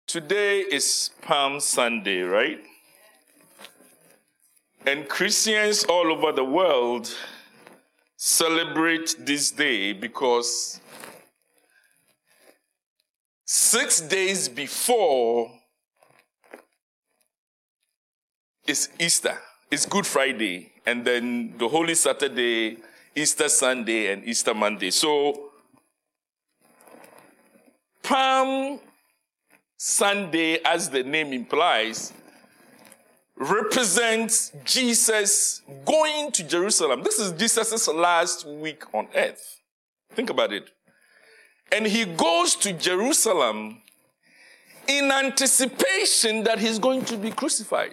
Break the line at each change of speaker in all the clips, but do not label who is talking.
Today is Palm Sunday, right? And Christians all over the world celebrate this day because 6 days before is Easter. It's Good Friday, and then the Holy Saturday, Easter Sunday, and Easter Monday. So, Palm Sunday, as the name implies, represents Jesus going to Jerusalem. This is Jesus' last week on earth. Think about it. And he goes to Jerusalem in anticipation that he's going to be crucified.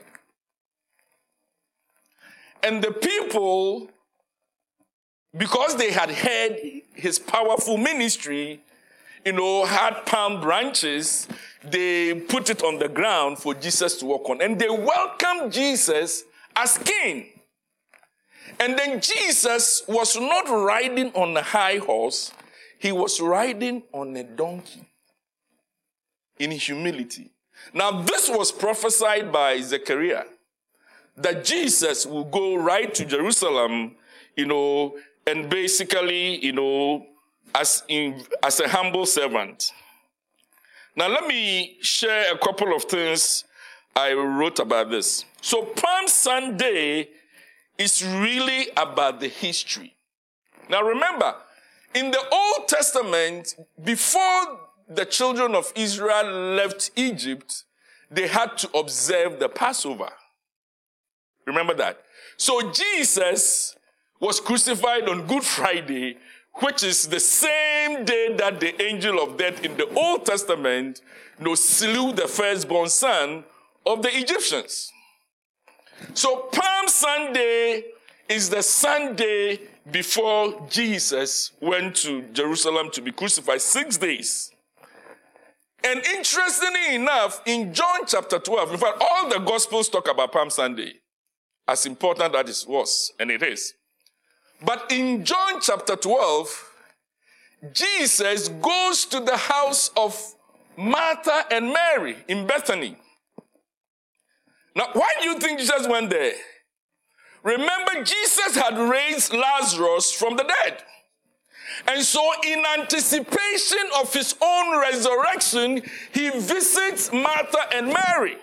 And the people, because they had heard his powerful ministry, had palm branches, they put it on the ground for Jesus to walk on. And they welcomed Jesus as king. And then Jesus was not riding on a high horse, he was riding on a donkey in humility. Now, this was prophesied by Zechariah, that Jesus will go right to Jerusalem, and basically, as a humble servant. Now, let me share a couple of things I wrote about this. So, Palm Sunday is really about the history. Now, remember, in the Old Testament, before the children of Israel left Egypt, they had to observe the Passover. Remember that? So, Jesus was crucified on Good Friday, which is the same day that the angel of death in the Old Testament slew the firstborn son of the Egyptians. So Palm Sunday is the Sunday before Jesus went to Jerusalem to be crucified, 6 days. And interestingly enough, in John chapter 12, in fact, all the Gospels talk about Palm Sunday, as important as it was, and it is. But in John chapter 12, Jesus goes to the house of Martha and Mary in Bethany. Now, why do you think Jesus went there? Remember, Jesus had raised Lazarus from the dead. And so in anticipation of his own resurrection, he visits Martha and Mary.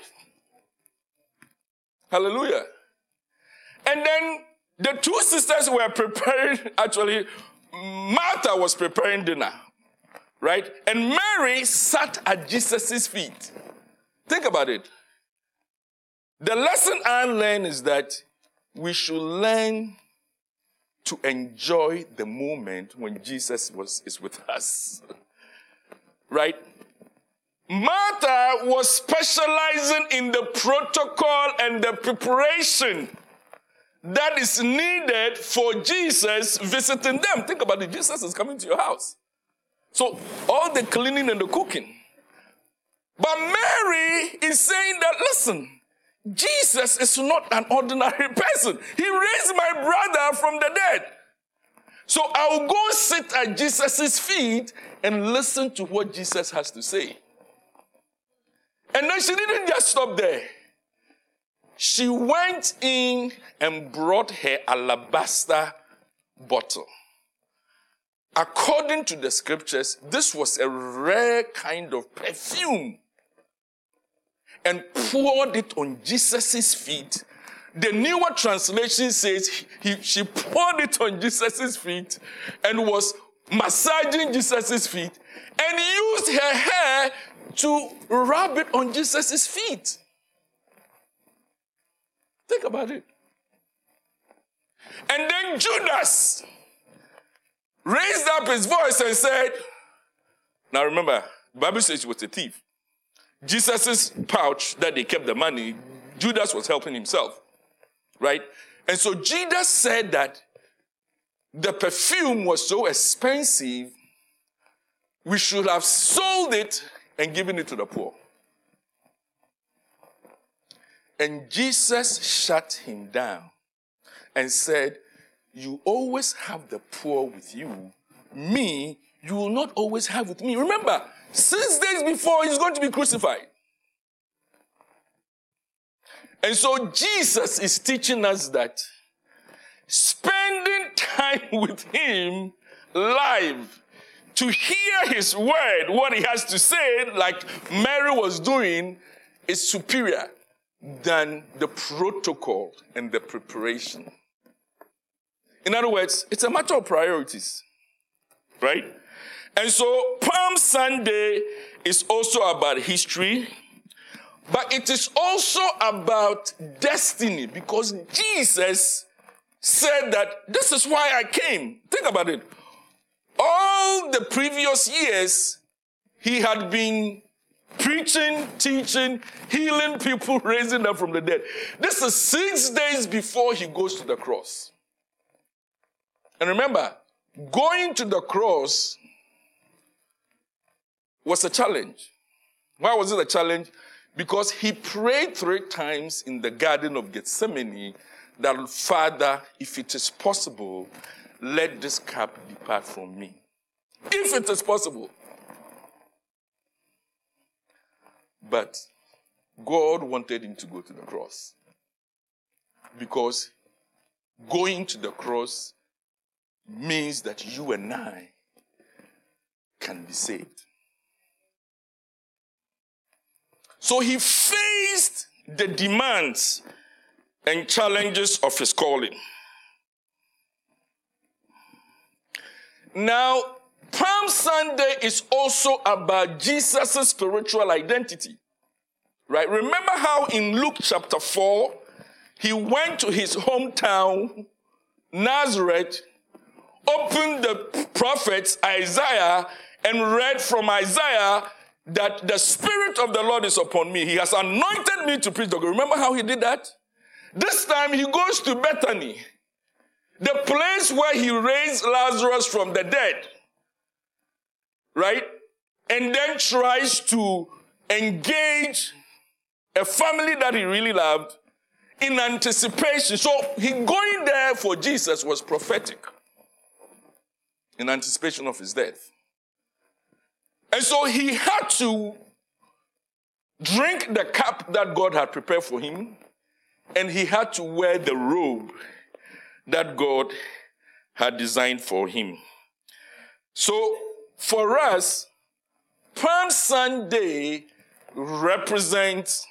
Hallelujah. And then the two sisters were preparing, actually, Martha was preparing dinner, right? And Mary sat at Jesus' feet. Think about it. The lesson I learned is that we should learn to enjoy the moment when Jesus is with us, right? Martha was specializing in the protocol and the preparation that is needed for Jesus visiting them. Think about it. Jesus is coming to your house. So all the cleaning and the cooking. But Mary is saying that, listen, Jesus is not an ordinary person. He raised my brother from the dead. So I'll go sit at Jesus' feet and listen to what Jesus has to say. And then she didn't just stop there. She went in and brought her alabaster bottle. According to the scriptures, this was a rare kind of perfume, and poured it on Jesus' feet. The newer translation says she poured it on Jesus' feet and was massaging Jesus' feet and used her hair to rub it on Jesus' feet. Think about it. And then Judas raised up his voice and said, now remember, the Bible says he was a thief. Jesus' pouch that they kept the money, Judas was helping himself, right? And so Judas said that the perfume was so expensive, we should have sold it and given it to the poor. And Jesus shut him down and said, you always have the poor with you. Me, you will not always have with me. Remember, 6 days before he's going to be crucified. And so Jesus is teaching us that spending time with him live to hear his word, what he has to say, like Mary was doing, is superior than the protocol and the preparation. In other words, it's a matter of priorities, right? And so Palm Sunday is also about history, but it is also about destiny, because Jesus said that this is why I came. Think about it. All the previous years, he had been preaching, teaching, healing people, raising them from the dead. This is 6 days before he goes to the cross. And remember, going to the cross was a challenge. Why was it a challenge? Because he prayed 3 times in the Garden of Gethsemane that, Father, if it is possible, let this cup depart from me. If it is possible. But God wanted him to go to the cross. Because going to the cross means that you and I can be saved. So he faced the demands and challenges of his calling. Now, Palm Sunday is also about Jesus' spiritual identity. Right? Remember how in Luke chapter 4, he went to his hometown, Nazareth, opened the prophets Isaiah, and read from Isaiah that the Spirit of the Lord is upon me. He has anointed me to preach the gospel. Remember how he did that? This time he goes to Bethany, the place where he raised Lazarus from the dead, right? And then tries to engage a family that he really loved in anticipation. So he going there for Jesus was prophetic in anticipation of his death. And so he had to drink the cup that God had prepared for him, and he had to wear the robe that God had designed for him. So for us, Palm Sunday represents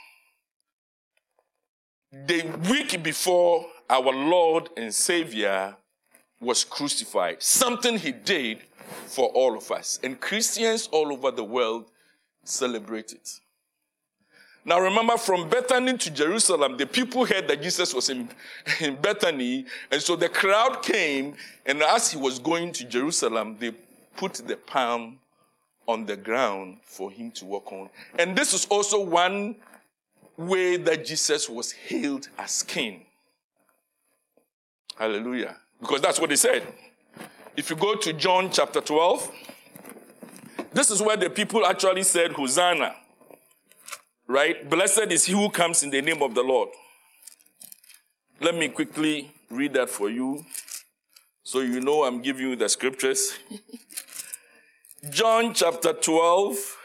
the week before our Lord and Savior was crucified, something he did for all of us. And Christians all over the world celebrate it. Now remember, from Bethany to Jerusalem, the people heard that Jesus was in Bethany, and so the crowd came, and as he was going to Jerusalem, they put the palm on the ground for him to walk on. And this is also one way that Jesus was hailed as king. Hallelujah. Because that's what he said. If you go to John chapter 12, this is where the people actually said, Hosanna. Right? Blessed is he who comes in the name of the Lord. Let me quickly read that for you, so you know I'm giving you the scriptures. John chapter 12.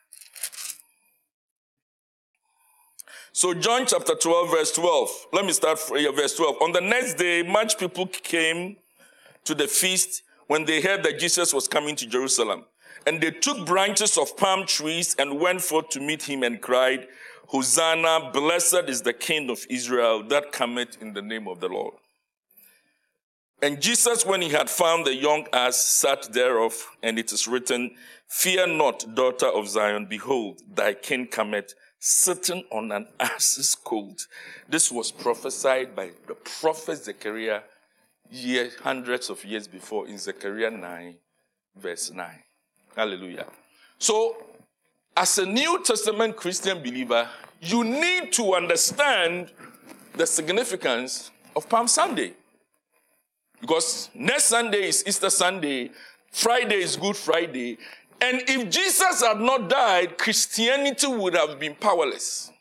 So John chapter 12, verse 12. Let me start from verse 12. On the next day, much people came to the feast when they heard that Jesus was coming to Jerusalem. And they took branches of palm trees and went forth to meet him and cried, Hosanna, blessed is the King of Israel that cometh in the name of the Lord. And Jesus, when he had found the young ass, sat thereof, and it is written, Fear not, daughter of Zion, behold, thy king cometh, sitting on an ass's colt. This was prophesied by the prophet Zechariah hundreds of years before in Zechariah 9, verse 9. Hallelujah. So, as a New Testament Christian believer, you need to understand the significance of Palm Sunday. Because next Sunday is Easter Sunday, Friday is Good Friday, and if Jesus had not died, Christianity would have been powerless.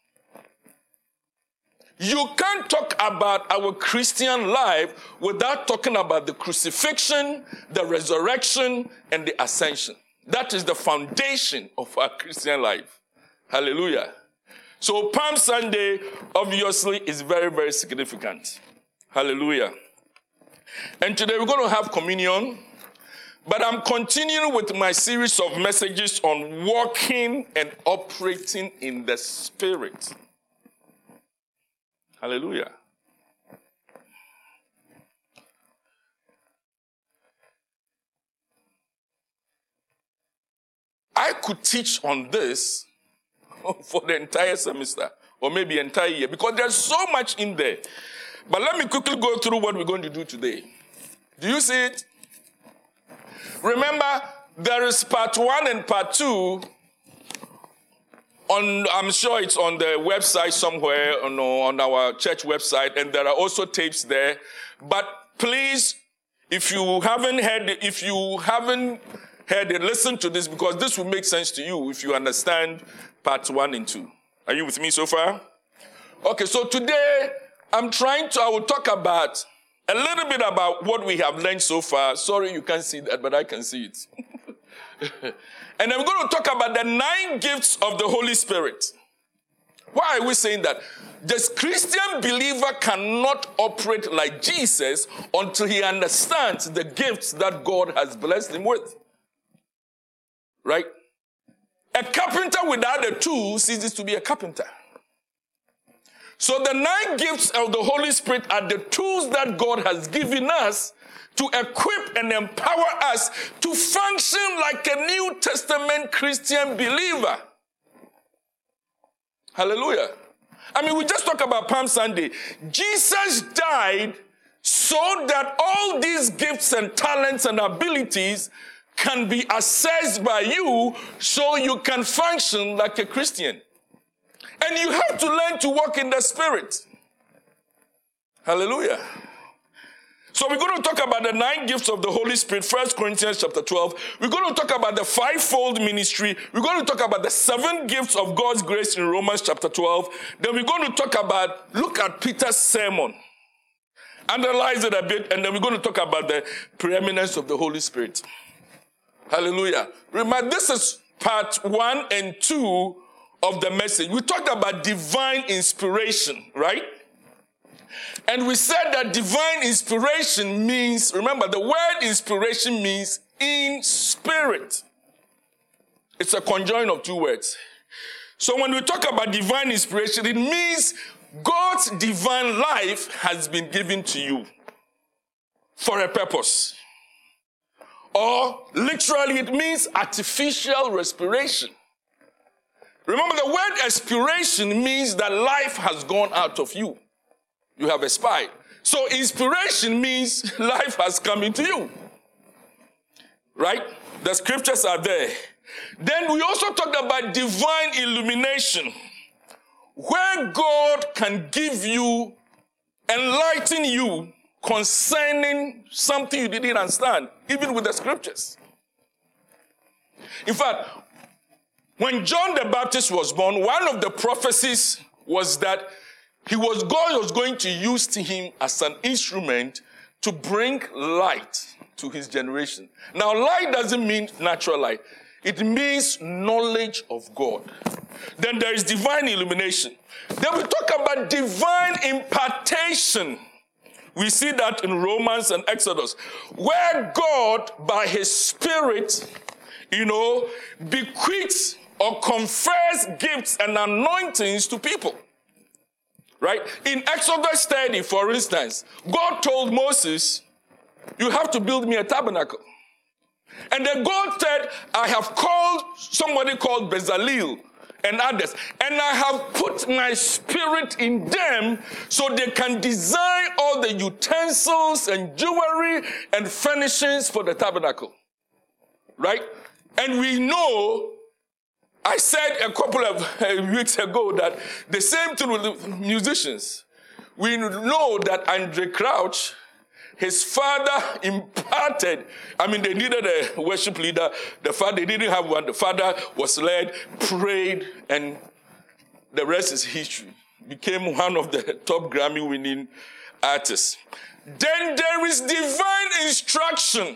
You can't talk about our Christian life without talking about the crucifixion, the resurrection, and the ascension. That is the foundation of our Christian life. Hallelujah. So Palm Sunday, obviously, is very, very significant. Hallelujah. And today we're going to have communion. But I'm continuing with my series of messages on walking and operating in the Spirit. Hallelujah. I could teach on this for the entire semester, or maybe entire year, because there's so much in there. But let me quickly go through what we're going to do today. Do you see it? Remember, there is part 1 and part 2. I'm sure it's on the website somewhere, on our church website, and there are also tapes there. But please, if you haven't heard it, listen to this, because this will make sense to you if you understand part 1 and 2. Are you with me so far? Okay, so today I will talk about a little bit about what we have learned so far. Sorry you can't see that, but I can see it. And I'm going to talk about the 9 gifts of the Holy Spirit. Why are we saying that? The Christian believer cannot operate like Jesus until he understands the gifts that God has blessed him with. Right? A carpenter without the tools ceases to be a carpenter. So the 9 gifts of the Holy Spirit are the tools that God has given us to equip and empower us to function like a New Testament Christian believer. Hallelujah. I mean, we just talked about Palm Sunday. Jesus died so that all these gifts and talents and abilities can be accessed by you so you can function like a Christian. And you have to learn to walk in the Spirit. Hallelujah. So we're going to talk about the 9 gifts of the Holy Spirit, 1 Corinthians chapter 12. We're going to talk about the 5-fold ministry. We're going to talk about the 7 gifts of God's grace in Romans chapter 12. Then we're going to look at Peter's sermon, analyze it a bit, and then we're going to talk about the preeminence of the Holy Spirit. Hallelujah. Remember, this is part 1 and 2 of the message. We talked about divine inspiration, right? And we said that divine inspiration means, remember, the word inspiration means in spirit. It's a conjoining of 2 words. So when we talk about divine inspiration, it means God's divine life has been given to you for a purpose. Or literally it means artificial respiration. Remember, the word expiration means that life has gone out of you. You have expired. So inspiration means life has come into you. Right? The scriptures are there. Then we also talked about divine illumination, where God can give you, enlighten you concerning something you didn't understand, even with the scriptures. In fact, when John the Baptist was born, one of the prophecies was that God was going to use him as an instrument to bring light to his generation. Now, light doesn't mean natural light. It means knowledge of God. Then there is divine illumination. Then we talk about divine impartation. We see that in Romans and Exodus, where God, by his Spirit, bequeaths or confers gifts and anointings to people. Right? In Exodus 30, for instance, God told Moses, you have to build me a tabernacle. And then God said, I have called somebody called Bezalel and others, and I have put my Spirit in them so they can design all the utensils and jewelry and furnishings for the tabernacle. Right? And we know, I said a couple of weeks ago that the same thing with the musicians. We know that Andre Crouch, his father imparted, they needed a worship leader. They didn't have one. The father was led, prayed, and the rest is history. Became one of the top Grammy-winning artists. Then there is divine instruction.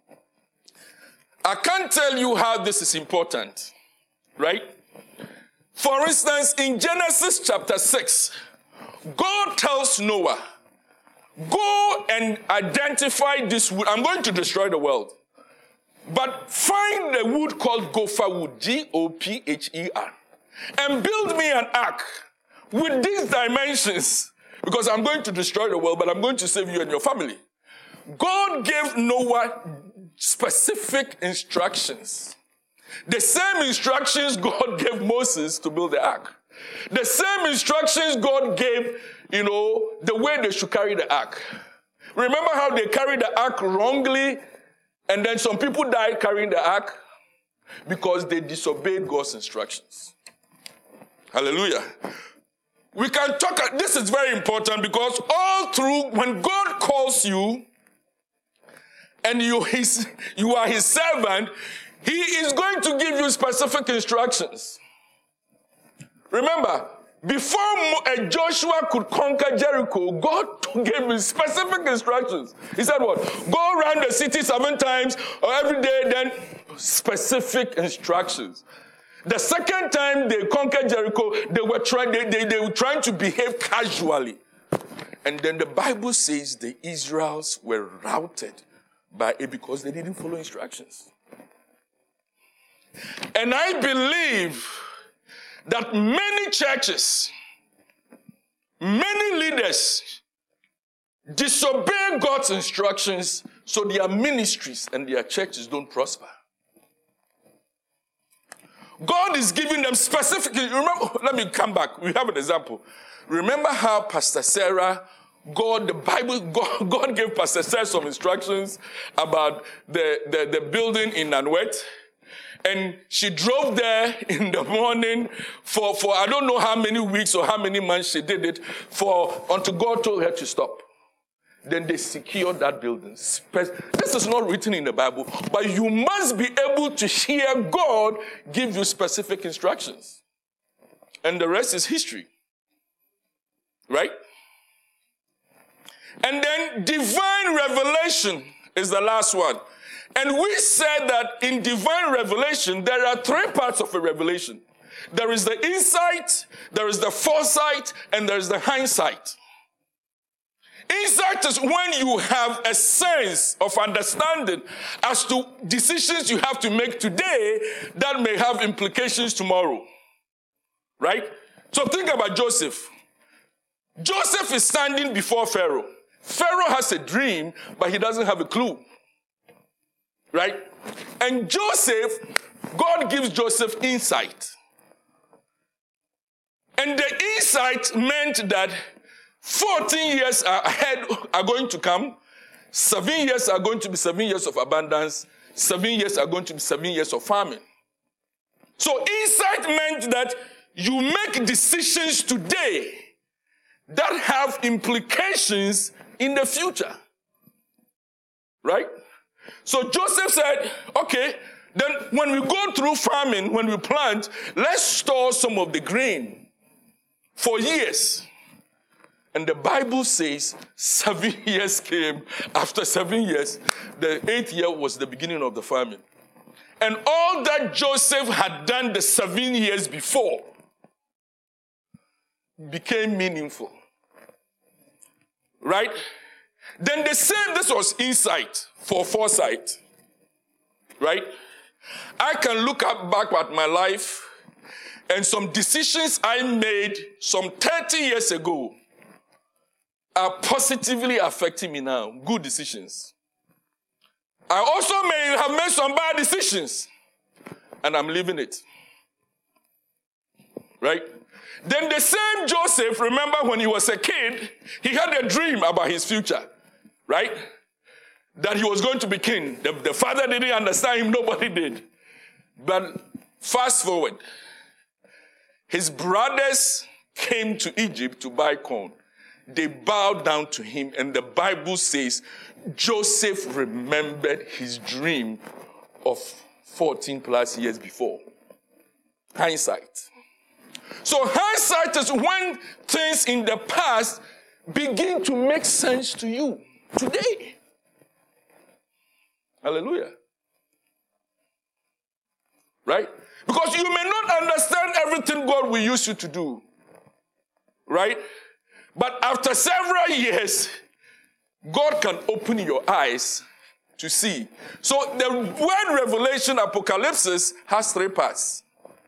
I can't tell you how this is important, right? For instance, in Genesis chapter 6, God tells Noah, go and identify this wood. I'm going to destroy the world. But find the wood called gopher wood, Gopher, and build me an ark with these dimensions, because I'm going to destroy the world, but I'm going to save you and your family. God gave Noah specific instructions. The same instructions God gave Moses to build the ark. The same instructions God gave, the way they should carry the ark. Remember how they carried the ark wrongly, and then some people died carrying the ark because they disobeyed God's instructions. Hallelujah. We can talk, this is very important, because all through, when God calls you, and you are his servant, he is going to give you specific instructions. Remember, before Joshua could conquer Jericho, God gave him specific instructions. He said what? Go around the city 7 times or every day, then specific instructions. The second time they conquered Jericho, they were trying to behave casually. And then the Bible says the Israelites were routed by it because they didn't follow instructions. And I believe that many churches, many leaders disobey God's instructions, so their ministries and their churches don't prosper. God is giving them specific, remember, let me come back. We have an example. Remember how Pastor Sarah, God gave Pastor Sarah some instructions about the building in Nanuet. And she drove there in the morning for I don't know how many weeks or how many months she did it until God told her to stop. Then they secured that building. This is not written in the Bible, but you must be able to hear God give you specific instructions. And the rest is history. Right? And then divine revelation is the last one. And we said that in divine revelation, there are 3 parts of a revelation. There is the insight, there is the foresight, and there is the hindsight. Insight is when you have a sense of understanding as to decisions you have to make today that may have implications tomorrow. Right? So think about Joseph. Joseph is standing before Pharaoh. Pharaoh has a dream, but he doesn't have a clue. Right? And Joseph, God gives Joseph insight. And the insight meant that 14 years ahead are going to come. 7 years are going to be 7 years of abundance. 7 years are going to be 7 years of famine. So insight meant that you make decisions today that have implications in the future. Right? So Joseph said, okay, then when we go through famine, when we plant, let's store some of the grain for years. And the Bible says 7 years came. After 7 years, the 8th year was the beginning of the famine. And all that Joseph had done the 7 years before became meaningful. Right? Then they said this was insight for foresight. Right? I can look back at my life and some decisions I made some 30 years ago are positively affecting me now. Good decisions. I also may have made some bad decisions, and I'm living it. Right? Then the same Joseph, remember when he was a kid, he had a dream about his future. Right? That he was going to be king. The father didn't understand him, nobody did. But fast forward, his brothers came to Egypt to buy corn. They bowed down to him, and the Bible says Joseph remembered his dream of 14 plus years before. Hindsight. So hindsight is when things in the past begin to make sense to you today. Hallelujah. Right? Because you may not understand everything God will use you to do. Right? But after several years, God can open your eyes to see. So the word revelation, apocalypse, has 3 parts.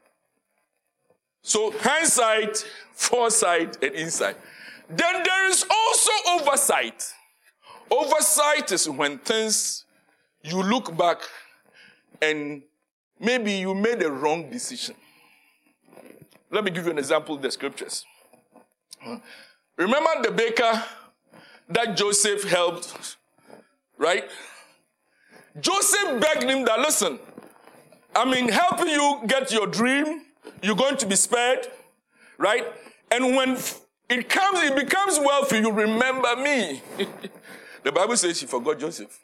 So hindsight, foresight, and insight. Then there is also oversight. Oversight is when things, you look back and maybe you made a wrong decision. Let me give you an example of the scriptures. Remember the baker that Joseph helped, right? Joseph begged him that, listen, helping you get your dream, you're going to be spared, right? And when it becomes well for you, remember me. The Bible says he forgot Joseph.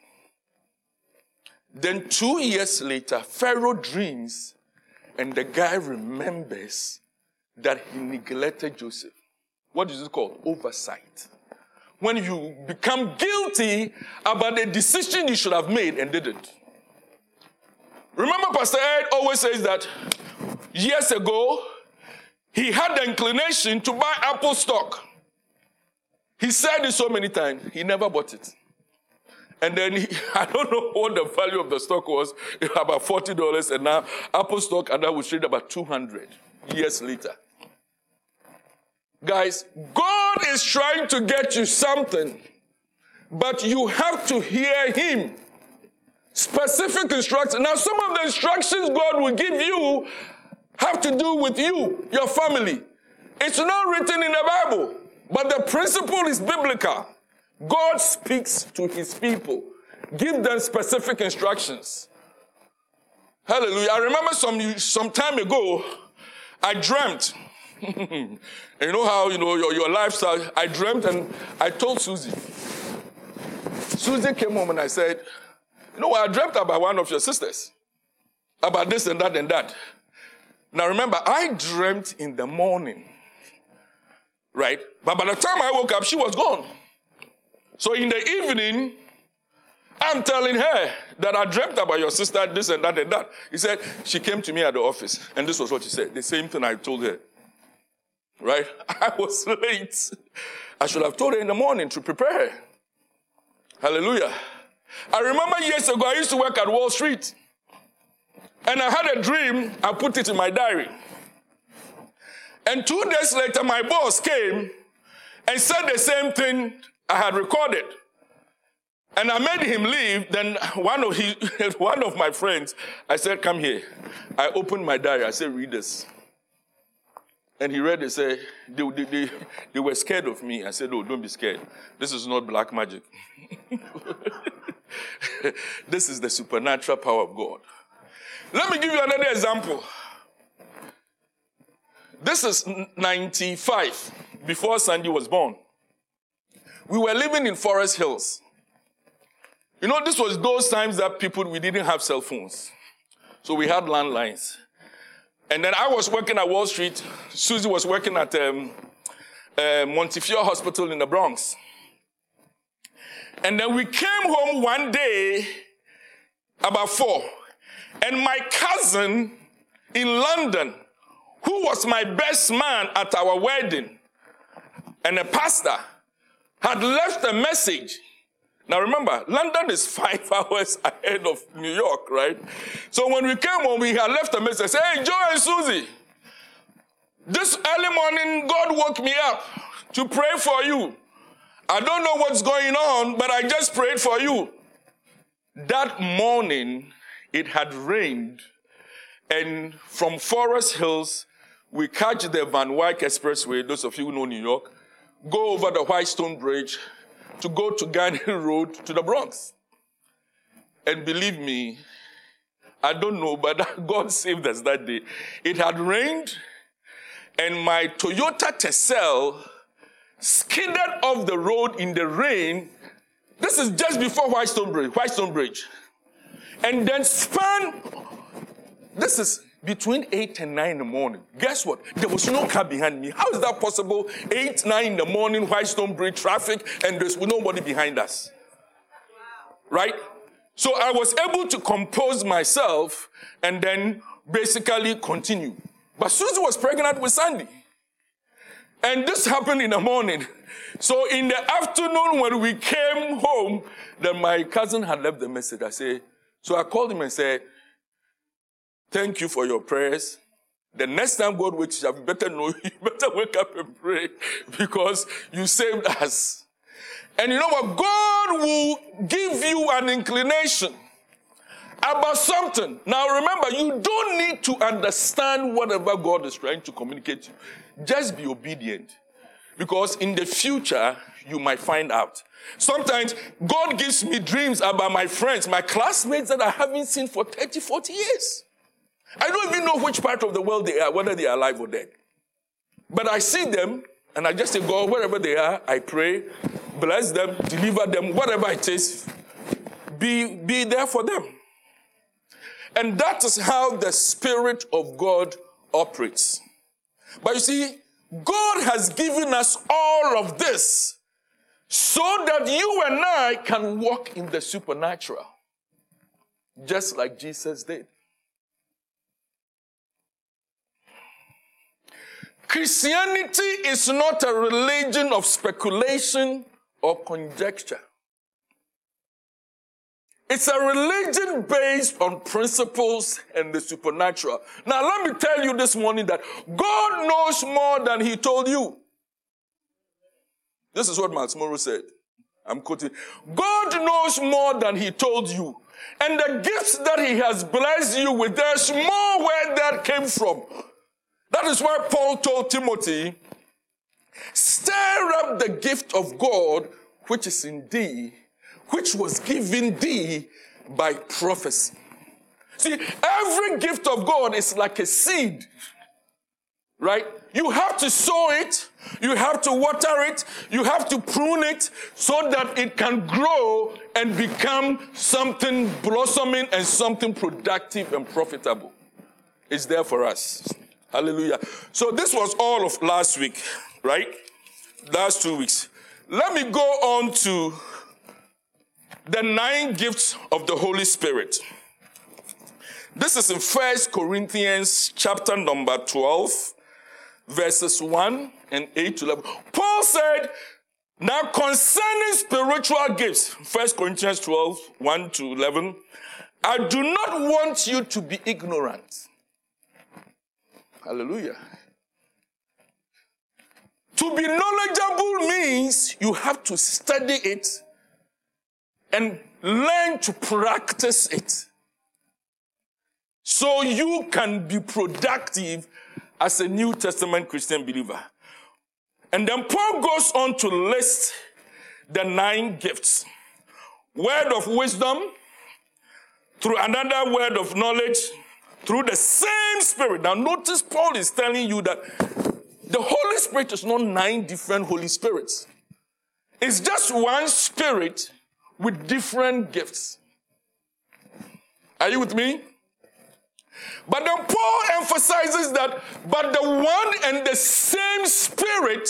Then 2 years later, Pharaoh dreams, and the guy remembers that he neglected Joseph. What is it called? Oversight. When you become guilty about a decision you should have made and didn't. Remember, Pastor Ed always says that years ago, he had the inclination to buy Apple stock. He said it so many times, he never bought it. And then I don't know what the value of the stock was, about $40, and now Apple stock, and that was traded about $200 years later. Guys, God is trying to get you something, but you have to hear him. Specific instructions. Now, some of the instructions God will give you have to do with you, your family. It's not written in the Bible, but the principle is biblical. God speaks to his people. Give them specific instructions. Hallelujah. I remember some time ago, I dreamt. And you know how, your lifestyle, I dreamt and I told Susie. Susie came home and I said, I dreamt about one of your sisters. About this and that and that. Now remember, I dreamt in the morning. Right? But by the time I woke up, she was gone. So in the evening, I'm telling her that I dreamt about your sister, this and that and that. He said, she came to me at the office, and this was what she said. The same thing I told her. Right? I was late. I should have told her in the morning to prepare her. Hallelujah. I remember years ago, I used to work at Wall Street. And I had a dream, I put it in my diary. And 2 days later, my boss came and said the same thing I had recorded. And I made him leave. Then one of my friends, I said, come here. I opened my diary. I said, read this. And he read it, said, they were scared of me. I said, oh, don't be scared. This is not black magic. This is the supernatural power of God. Let me give you another example. This is 95, before Sandy was born. We were living in Forest Hills. This was those times that we didn't have cell phones. So we had landlines. And then I was working at Wall Street. Susie was working at Montefiore Hospital in the Bronx. And then we came home one day about 4. And my cousin in London, who was my best man at our wedding, and a pastor, had left a message. Now remember, London is 5 hours ahead of New York, right? So when we came home, we had left a message. Say, hey, Joe and Susie, this early morning, God woke me up to pray for you. I don't know what's going on, but I just prayed for you. That morning, it had rained, and from Forest Hills, we catch the Van Wyck Expressway, those of you who know New York, go over the Whitestone Bridge to go to Garden Road to the Bronx. And believe me, I don't know, but God saved us that day. It had rained, and my Toyota Tercel skidded off the road in the rain. This is just before Whitestone Bridge. And then spun. This is between 8 and 9 in the morning. Guess what? There was no car behind me. How is that possible? 8, 9 in the morning, Whitestone Bridge traffic, and there's nobody behind us. Right? So I was able to compose myself, and then basically continue. But Susie was pregnant with Sandy. And this happened in the morning. So in the afternoon when we came home, then my cousin had left the message. So I called him and said, thank you for your prayers. The next time God wakes you up, you better know, you better wake up and pray because you saved us. And you know what? God will give you an inclination about something. Now remember, you don't need to understand whatever God is trying to communicate to you. Just be obedient. Because in the future, you might find out. Sometimes God gives me dreams about my friends, my classmates that I haven't seen for 30, 40 years. I don't even know which part of the world they are, whether they are alive or dead. But I see them, and I just say, God, wherever they are, I pray, bless them, deliver them, whatever it is, be there for them. And that is how the Spirit of God operates. But you see, God has given us all of this so that you and I can walk in the supernatural, just like Jesus did. Christianity is not a religion of speculation or conjecture. It's a religion based on principles and the supernatural. Now, let me tell you this morning that God knows more than he told you. This is what Miles Monroe said. I'm quoting. God knows more than he told you. And the gifts that he has blessed you with, there's more where that came from. That is why Paul told Timothy, stir up the gift of God which is in thee, which was given thee by prophecy. See, every gift of God is like a seed, right? You have to sow it, you have to water it, you have to prune it so that it can grow and become something blossoming and something productive and profitable. It's there for us. Hallelujah. So this was all of last week, right? Last 2 weeks. Let me go on to the 9 gifts of the Holy Spirit. This is in 1 Corinthians chapter number 12, verses 1 and 8 to 11. Paul said, now concerning spiritual gifts, 1 Corinthians 12, 1 to 11, I do not want you to be ignorant. Hallelujah. To be knowledgeable means you have to study it and learn to practice it so you can be productive as a New Testament Christian believer. And then Paul goes on to list the 9 gifts. Word of wisdom, through another word of knowledge, through the same Spirit. Now notice Paul is telling you that the Holy Spirit is not 9 different Holy Spirits. It's just one Spirit with different gifts. Are you with me? But then Paul emphasizes that, but the one and the same Spirit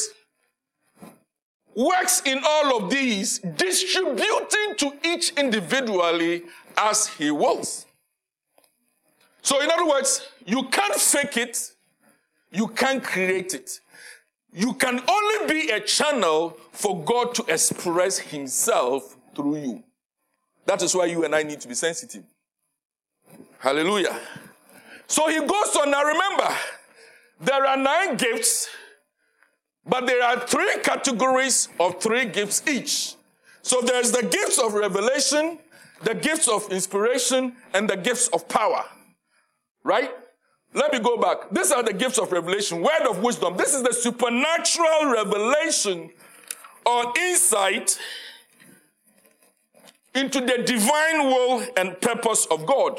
works in all of these, distributing to each individually as he wills. So in other words, you can't fake it, you can't create it. You can only be a channel for God to express himself through you. That is why you and I need to be sensitive. Hallelujah. So he goes on. Now remember, there are 9 gifts, but there are 3 categories of 3 gifts each. So there's the gifts of revelation, the gifts of inspiration, and the gifts of power. Right? Let me go back. These are the gifts of revelation. Word of wisdom. This is the supernatural revelation or insight into the divine will and purpose of God,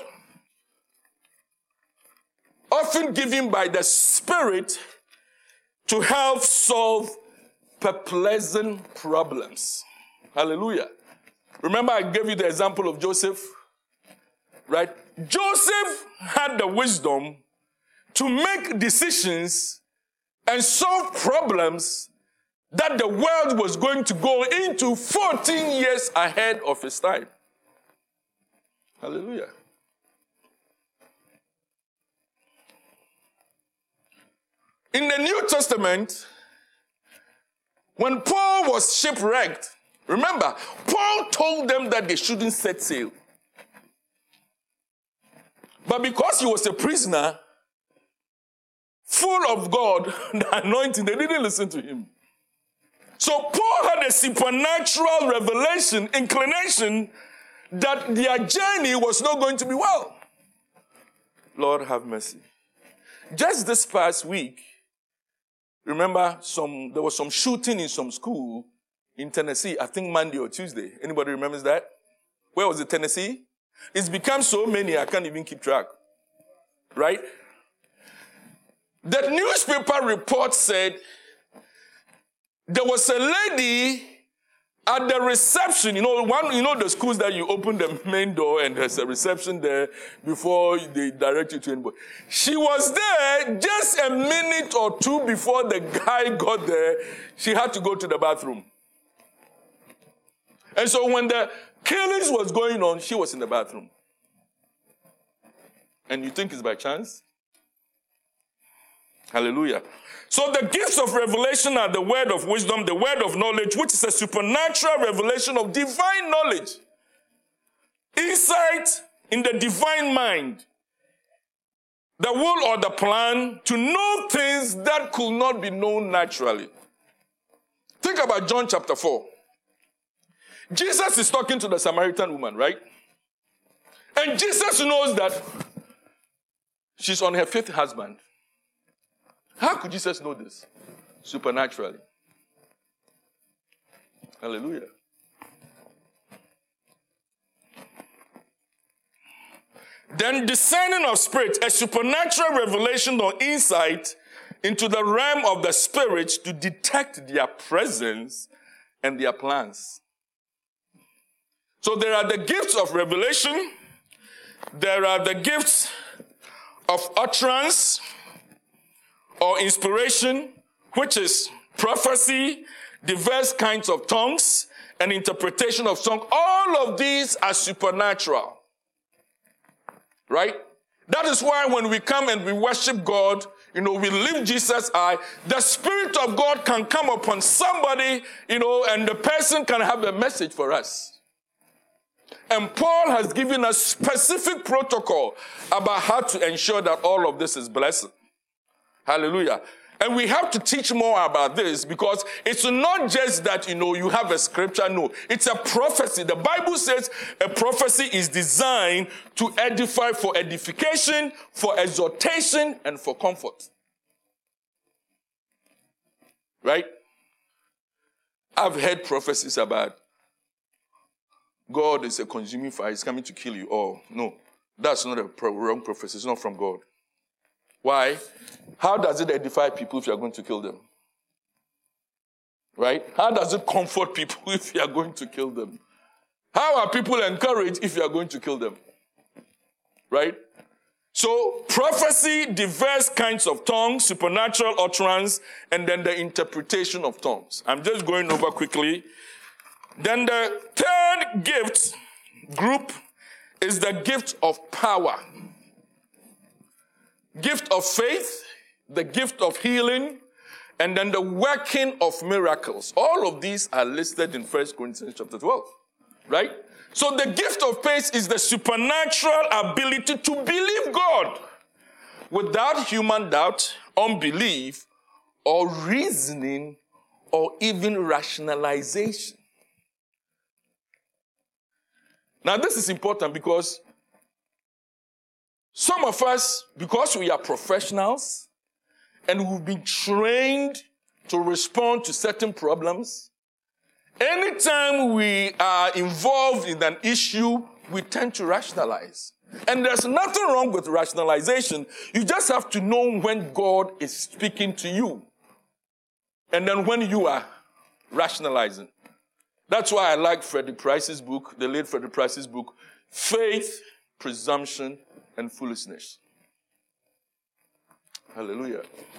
often given by the Spirit to help solve perplexing problems. Hallelujah. Remember I gave you the example of Joseph, right? Joseph had the wisdom to make decisions and solve problems that the world was going to go into 14 years ahead of his time. Hallelujah. In the New Testament, when Paul was shipwrecked, remember, Paul told them that they shouldn't set sail. But because he was a prisoner, full of God, the anointing, they didn't listen to him. So Paul had a supernatural revelation, inclination, that their journey was not going to be well. Lord have mercy. Just this past week, remember there was some shooting in some school in Tennessee, I think Monday or Tuesday. Anybody remembers that? Where was it, Tennessee? It's become so many, I can't even keep track. Right? The newspaper report said there was a lady at the reception. You know the schools that you open the main door and there's a reception there before they direct you to anybody. She was there just a minute or two before the guy got there. She had to go to the bathroom. And so when the killings was going on, she was in the bathroom. And you think it's by chance? Hallelujah. So the gifts of revelation are the word of wisdom, the word of knowledge, which is a supernatural revelation of divine knowledge. Insight in the divine mind. The will or the plan to know things that could not be known naturally. Think about John chapter 4. Jesus is talking to the Samaritan woman, right? And Jesus knows that she's on her 5th husband. How could Jesus know this? Supernaturally. Hallelujah. Then discerning of spirit, a supernatural revelation or insight into the realm of the spirit to detect their presence and their plans. So there are the gifts of revelation, there are the gifts of utterance or inspiration, which is prophecy, diverse kinds of tongues, and interpretation of tongues. All of these are supernatural. Right? That is why when we come and we worship God, we lift Jesus high, the Spirit of God can come upon somebody, and the person can have a message for us. And Paul has given us specific protocol about how to ensure that all of this is blessed. Hallelujah. And we have to teach more about this because it's not just that, you have a scripture. No, it's a prophecy. The Bible says a prophecy is designed to edify for edification, for exhortation, and for comfort. Right? I've heard prophecies about God is a consuming fire. He's coming to kill you all. No, that's not a wrong prophecy. It's not from God. Why? How does it edify people if you are going to kill them? Right? How does it comfort people if you are going to kill them? How are people encouraged if you are going to kill them? Right? So, prophecy, diverse kinds of tongues, supernatural utterance, and then the interpretation of tongues. I'm just going over quickly. Then the third gift group is the gift of power. Gift of faith, the gift of healing, and then the working of miracles. All of these are listed in 1 Corinthians chapter 12, right? So the gift of faith is the supernatural ability to believe God without human doubt, unbelief, or reasoning, or even rationalization. Now, this is important because some of us, because we are professionals and we've been trained to respond to certain problems, anytime we are involved in an issue, we tend to rationalize. And there's nothing wrong with rationalization. You just have to know when God is speaking to you. And then when you are rationalizing. That's why I like Frederick Price's book, the late Frederick Price's book, Faith, Presumption, and Foolishness. Hallelujah.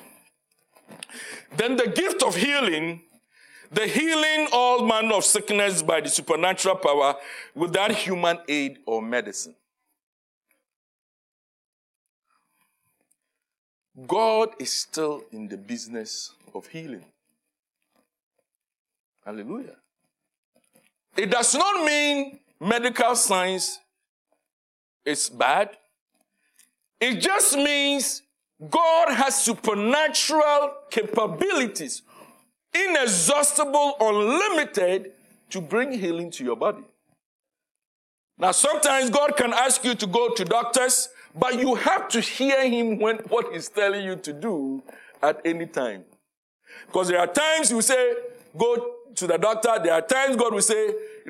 Then the gift of healing, the healing all manner of sickness by the supernatural power without human aid or medicine. God is still in the business of healing. Hallelujah. It does not mean medical science is bad. It just means God has supernatural capabilities, inexhaustible, unlimited, to bring healing to your body. Now, sometimes God can ask you to go to doctors, but you have to hear him when what he's telling you to do at any time. Because there are times you say, go to the doctor. There are times God will say,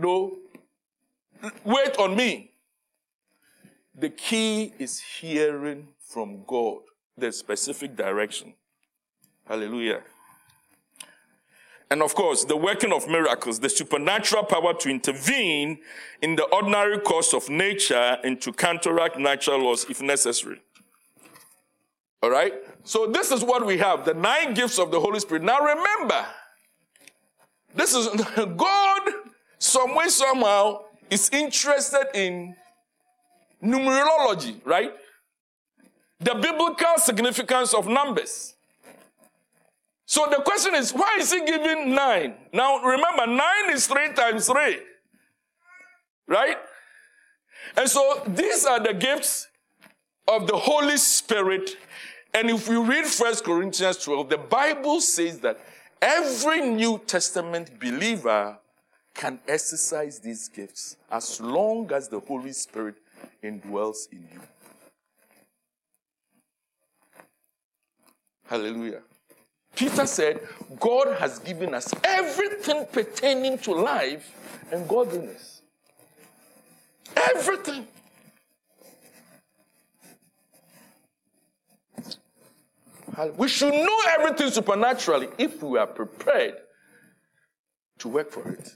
wait on me. The key is hearing from God the specific direction. Hallelujah. And of course, the working of miracles, the supernatural power to intervene in the ordinary course of nature and to counteract natural laws if necessary. All right? So this is what we have, the 9 gifts of the Holy Spirit. Now remember, this is God, some way, somehow, is interested in numerology, right? The biblical significance of numbers. So the question is, why is he giving 9? Now remember, 9 is 3 times 3. Right? And so these are the gifts of the Holy Spirit. And if you read 1 Corinthians 12, the Bible says that every New Testament believer can exercise these gifts as long as the Holy Spirit indwells in you. Hallelujah. Peter said, God has given us everything pertaining to life and godliness. Everything. We should know everything supernaturally if we are prepared to work for it.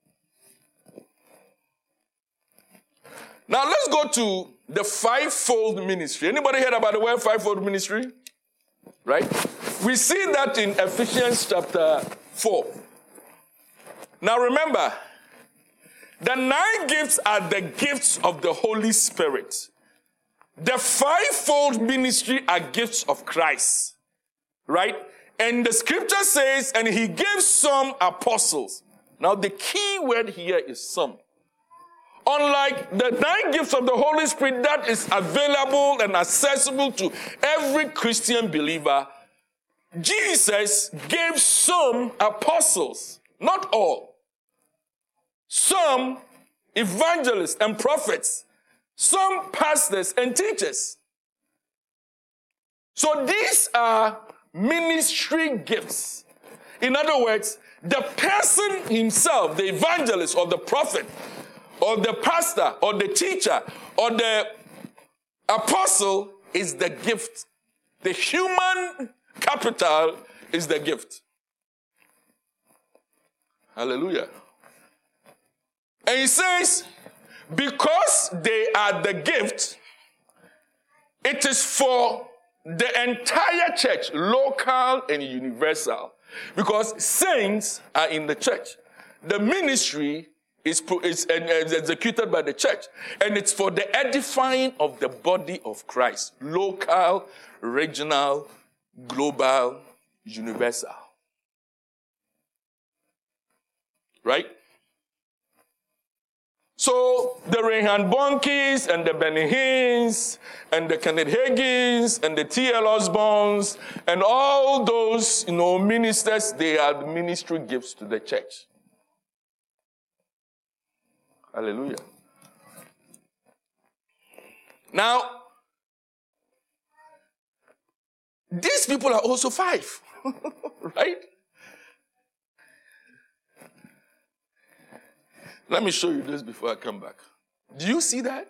Now let's go to the fivefold ministry. Anybody heard about the word fivefold ministry? Right? We see that in Ephesians chapter 4. Now remember, the 9 gifts are the gifts of the Holy Spirit. The fivefold ministry are gifts of Christ. Right? And the scripture says, and he gave some apostles. Now the key word here is some. Unlike the 9 gifts of the Holy Spirit that is available and accessible to every Christian believer, Jesus gave some apostles, not all. Some evangelists and prophets, some pastors and teachers. So these are ministry gifts. In other words, the person himself, the evangelist or the prophet, or the pastor, or the teacher, or the apostle is the gift. The human capital is the gift. Hallelujah. And he says, because they are the gift, it is for the entire church, local and universal. Because saints are in the church. The ministry is executed by the church. And it's for the edifying of the body of Christ. Local, regional, global, universal. Right? So the Reinhard Bonnke's and the Benny Hinn's and the Kenneth Hagin's and the T.L. Osborne's and all those, ministers, they are the ministry gifts to the church. Hallelujah. Now, these people are also 5, right? Let me show you this before I come back. Do you see that?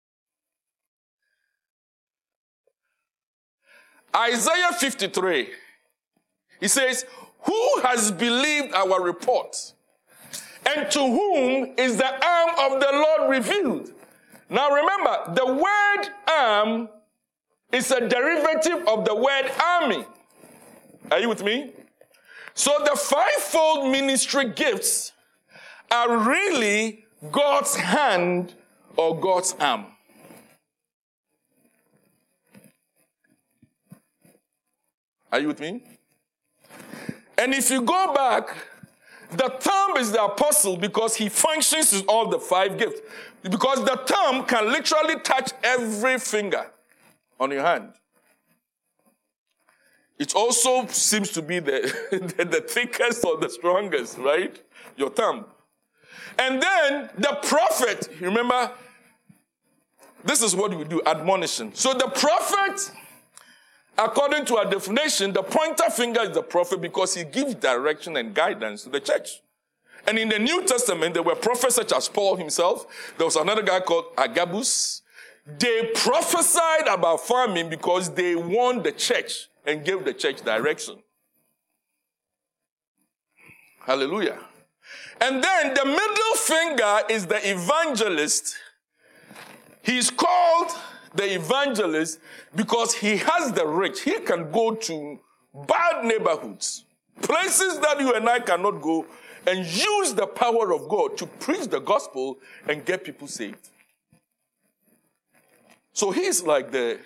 Isaiah 53, he says, who has believed our report? And to whom is the arm of the Lord revealed? Now remember, the word arm is a derivative of the word army. Are you with me? So the fivefold ministry gifts are really God's hand or God's arm. Are you with me? And if you go back, the thumb is the apostle because he functions with all the 5 gifts. Because the thumb can literally touch every finger on your hand. It also seems to be the thickest or the strongest, right? Your thumb. And then the prophet, remember, this is what we do, admonition. So the prophet, according to our definition, the pointer finger is the prophet because he gives direction and guidance to the church. And in the New Testament, there were prophets such as Paul himself. There was another guy called Agabus. They prophesied about famine because they warned the church and gave the church direction. Hallelujah. And then the middle finger is the evangelist. He's called the evangelist because he has the reach. He can go to bad neighborhoods, places that you and I cannot go, and use the power of God to preach the gospel and get people saved. So he's like the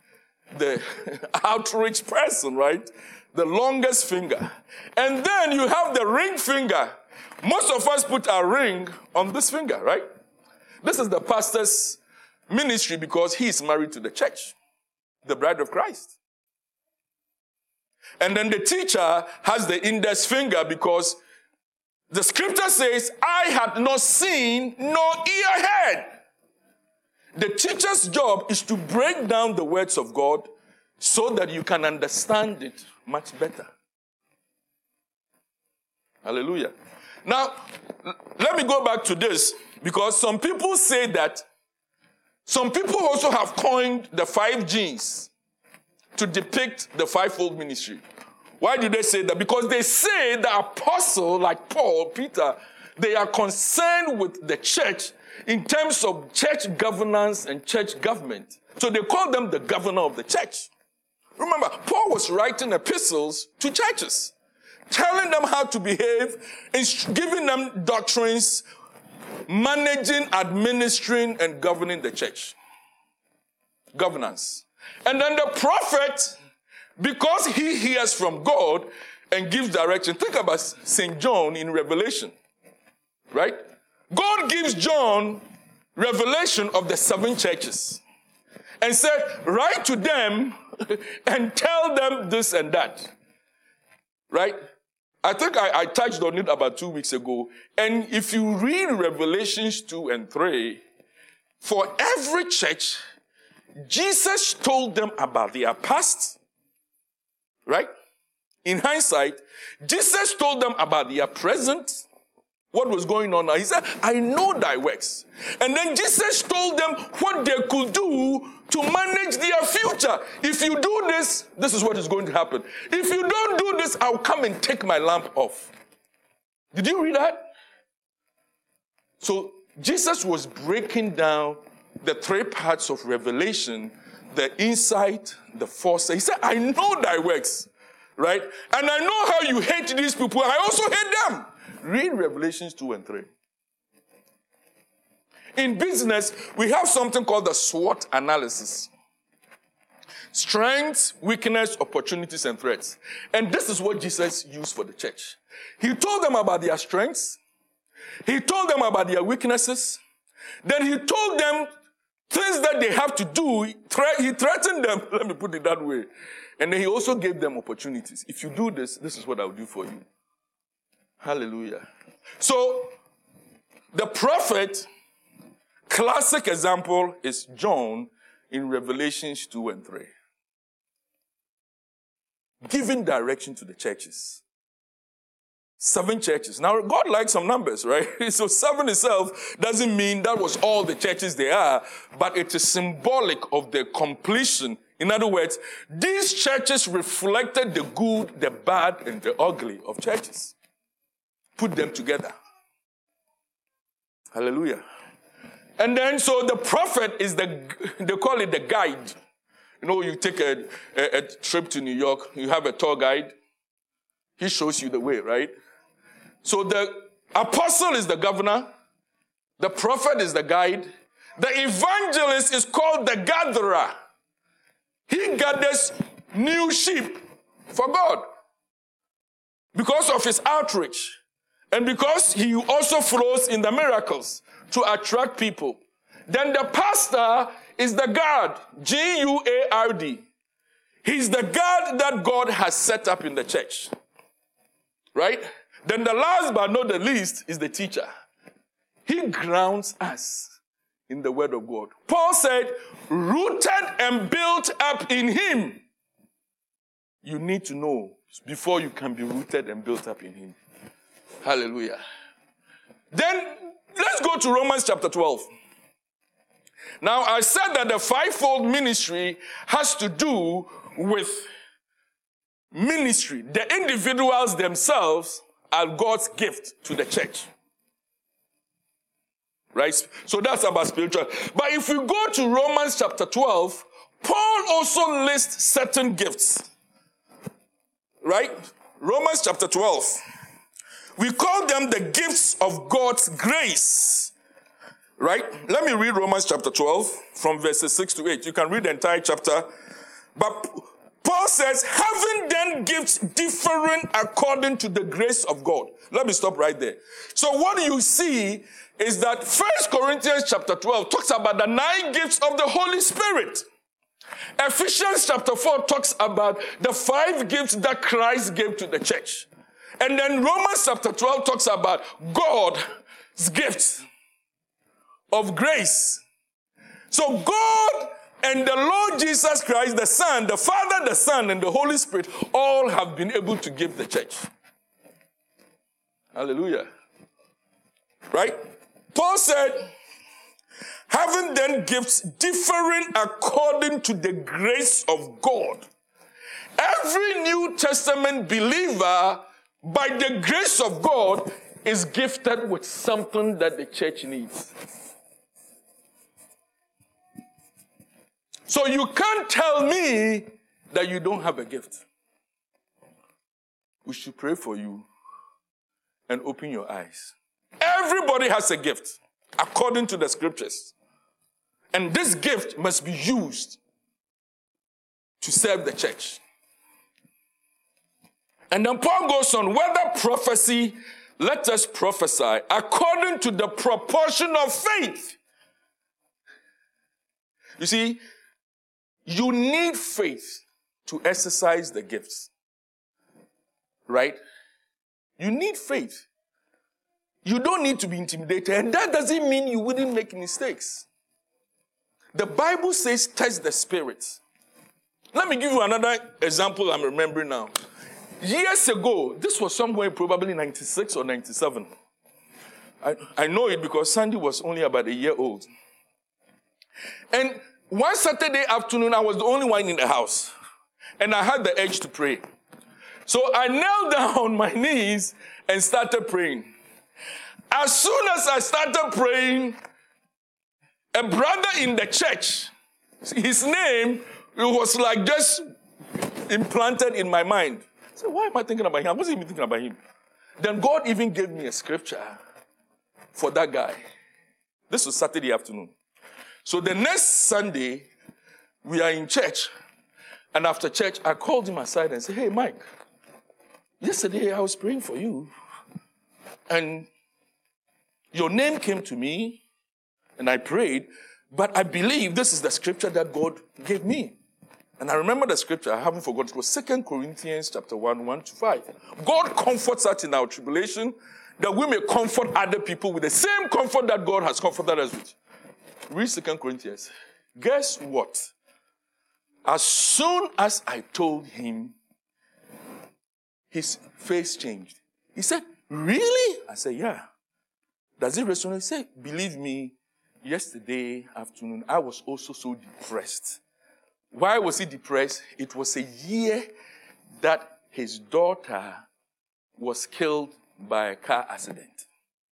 outreach person, right? The longest finger. And then you have the ring finger. Most of us put our ring on this finger, right? This is the pastor's ministry because he is married to the church, the bride of Christ. And then the teacher has the index finger because the scripture says, "I had not seen, nor ear heard." The teacher's job is to break down the words of God so that you can understand it much better. Hallelujah. Now, let me go back to this because some people say that some people also have coined the 5 G's to depict the 5-fold ministry. Why do they say that? Because they say the apostle, like Paul, Peter, they are concerned with the church in terms of church governance and church government. So they call them the governor of the church. Remember, Paul was writing epistles to churches, telling them how to behave, and giving them doctrines, managing, administering, and governing the church. Governance. And then the prophet, because he hears from God and gives direction. Think about St. John in Revelation, right? God gives John revelation of the 7 churches and said, write to them and tell them this and that, right? I think I touched on it about 2 weeks ago. And if you read Revelations 2 and 3, for every church, Jesus told them about their past, right? In hindsight, Jesus told them about their present, what was going on now. He said, I know thy works. And then Jesus told them what they could do to manage their future. If you do this, this is what is going to happen. If you don't do this, I'll come and take my lamp off. Did you read that? So Jesus was breaking down the 3 parts of Revelation, the insight, the foresight. He said, I know thy works, right? And I know how you hate these people. I also hate them. Read Revelations 2 and 3. In business, we have something called the SWOT analysis. Strengths, weakness, opportunities, and threats. And this is what Jesus used for the church. He told them about their strengths. He told them about their weaknesses. Then he told them things that they have to do. He threatened them, let me put it that way. And then he also gave them opportunities. If you do this, this is what I'll do for you. Hallelujah. So, the prophet, classic example is John in Revelations 2 and 3. Giving direction to the churches. 7 churches. Now, God likes some numbers, right? So 7 itself doesn't mean that was all the churches they are, but it is symbolic of the completion. In other words, these churches reflected the good, the bad, and the ugly of churches. Put them together. Hallelujah. And then, so the prophet is they call it the guide. You know, you take a trip to New York, you have a tour guide. He shows you the way, right? So the apostle is the governor. The prophet is the guide. The evangelist is called the gatherer. He gathers new sheep for God. Because of his outreach. And because he also flows in the miracles to attract people. Then the pastor is the guard. G-U-A-R-D. He's the guard that God has set up in the church. Right? Then the last but not the least is the teacher. He grounds us in the word of God. Paul said, rooted and built up in him. You need to know before you can be rooted and built up in him. Hallelujah. Then let's go to Romans chapter 12. Now I said that the fivefold ministry has to do with ministry. The individuals themselves are God's gift to the church. Right? So that's about spiritual. But if we go to Romans chapter 12, Paul also lists certain gifts. Right? Romans chapter 12. We call them the gifts of God's grace. Right? Let me read Romans chapter 12 from verses 6 to 8. You can read the entire chapter. But Paul says, having then gifts differing according to the grace of God. Let me stop right there. So what you see is that 1 Corinthians chapter 12 talks about the 9 gifts of the Holy Spirit. Ephesians chapter 4 talks about the 5 gifts that Christ gave to the church. And then Romans chapter 12 talks about God's gifts of grace. So God and the Lord Jesus Christ, the Son, the Father, the Son, and the Holy Spirit all have been able to give the church. Hallelujah. Right? Paul said, having then gifts differing according to the grace of God. Every New Testament believer, by the grace of God, is gifted with something that the church needs. So you can't tell me that you don't have a gift. We should pray for you and open your eyes. Everybody has a gift, according to the scriptures. And this gift must be used to serve the church. And then Paul goes on, whether prophecy, let us prophesy according to the proportion of faith. You see, you need faith to exercise the gifts. Right? You need faith. You don't need to be intimidated. And that doesn't mean you wouldn't make mistakes. The Bible says, test the spirits. Let me give you another example I'm remembering now. Years ago, this was somewhere probably 96 or 97. I know it because Sandy was only about a year old. And one Saturday afternoon, I was the only one in the house. And I had the urge to pray. So I knelt down on my knees and started praying. As soon as I started praying, a brother in the church, his name, it was like just implanted in my mind. So why am I thinking about him? I wasn't even thinking about him. Then God even gave me a scripture for that guy. This was Saturday afternoon. So the next Sunday, we are in church. And after church, I called him aside and said, hey, Mike, yesterday I was praying for you. And your name came to me. And I prayed. But I believe this is the scripture that God gave me. And I remember the scripture, I haven't forgotten. It was 2 Corinthians chapter 1, 1-5. God comforts us in our tribulation, that we may comfort other people with the same comfort that God has comforted us with. Read 2 Corinthians. Guess what? As soon as I told him, his face changed. He said, really? I said, yeah. Does it resonate? He said, believe me, yesterday afternoon, I was also so depressed. Why was he depressed? It was a year that his daughter was killed by a car accident.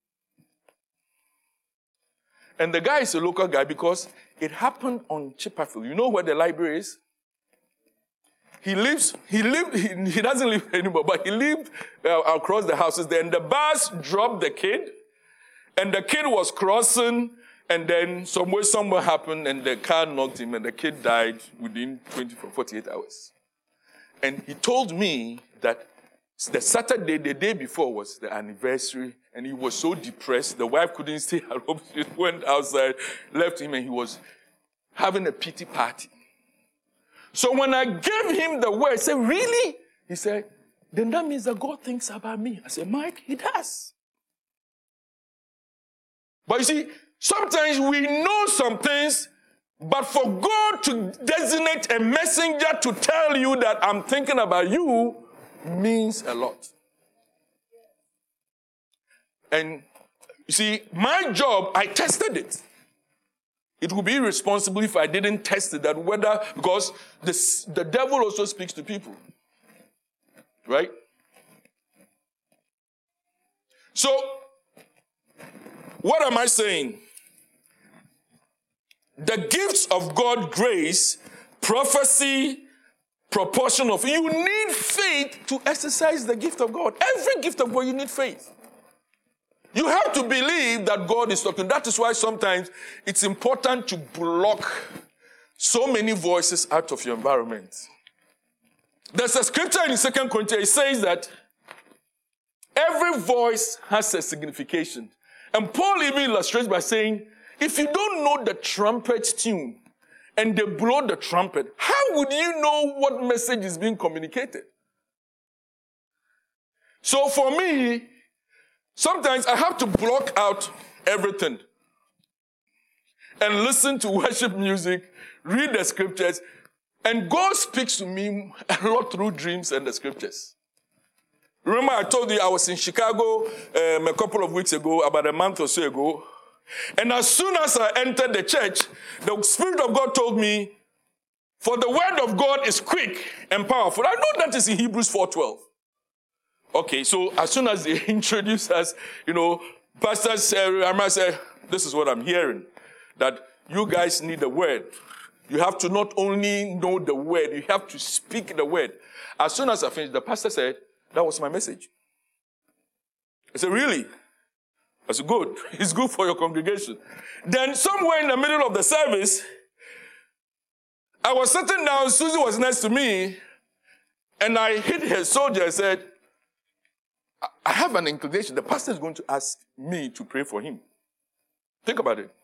And the guy is a local guy because it happened on Chipperfield. You know where the library is? He doesn't live anymore, but he lived across the houses there. And the bus dropped the kid, and the kid was crossing, and then somewhere happened, and the car knocked him, and the kid died within 48 hours. And he told me that the Saturday, the day before, was the anniversary, and he was so depressed. The wife couldn't stay at home. She went outside, left him, and he was having a pity party. So when I gave him the word, I said, really? He said, then that means that God thinks about me. I said, Mike, he does. But you see, sometimes we know some things, but for God to designate a messenger to tell you that I'm thinking about you means a lot. And you see, my job, I tested it. It would be irresponsible if I didn't test it, that whether, because the devil also speaks to people. Right? So, what am I saying? The gifts of God, grace, prophecy, proportion of, you need faith to exercise the gift of God. Every gift of God, you need faith. You have to believe that God is talking. That is why sometimes it's important to block so many voices out of your environment. There's a scripture in 2 Corinthians, it says that every voice has a signification. And Paul even illustrates by saying, if you don't know the trumpet tune and they blow the trumpet, how would you know what message is being communicated? So for me, sometimes I have to block out everything and listen to worship music, read the scriptures, and God speaks to me a lot through dreams and the scriptures. Remember I told you I was in Chicago a couple of weeks ago, about a month or so ago, and as soon as I entered the church, the Spirit of God told me, for the word of God is quick and powerful. I know that is in Hebrews 4:12. Okay, so as soon as they introduced us, Pastor said, this is what I'm hearing, that you guys need the word. You have to not only know the word, you have to speak the word. As soon as I finished, the pastor said, that was my message. I said, really? I said, good. It's good for your congregation. Then somewhere in the middle of the service, I was sitting down, Susie was next to me, and I hit her shoulder and said, I have an inclination. The pastor is going to ask me to pray for him. Think about it.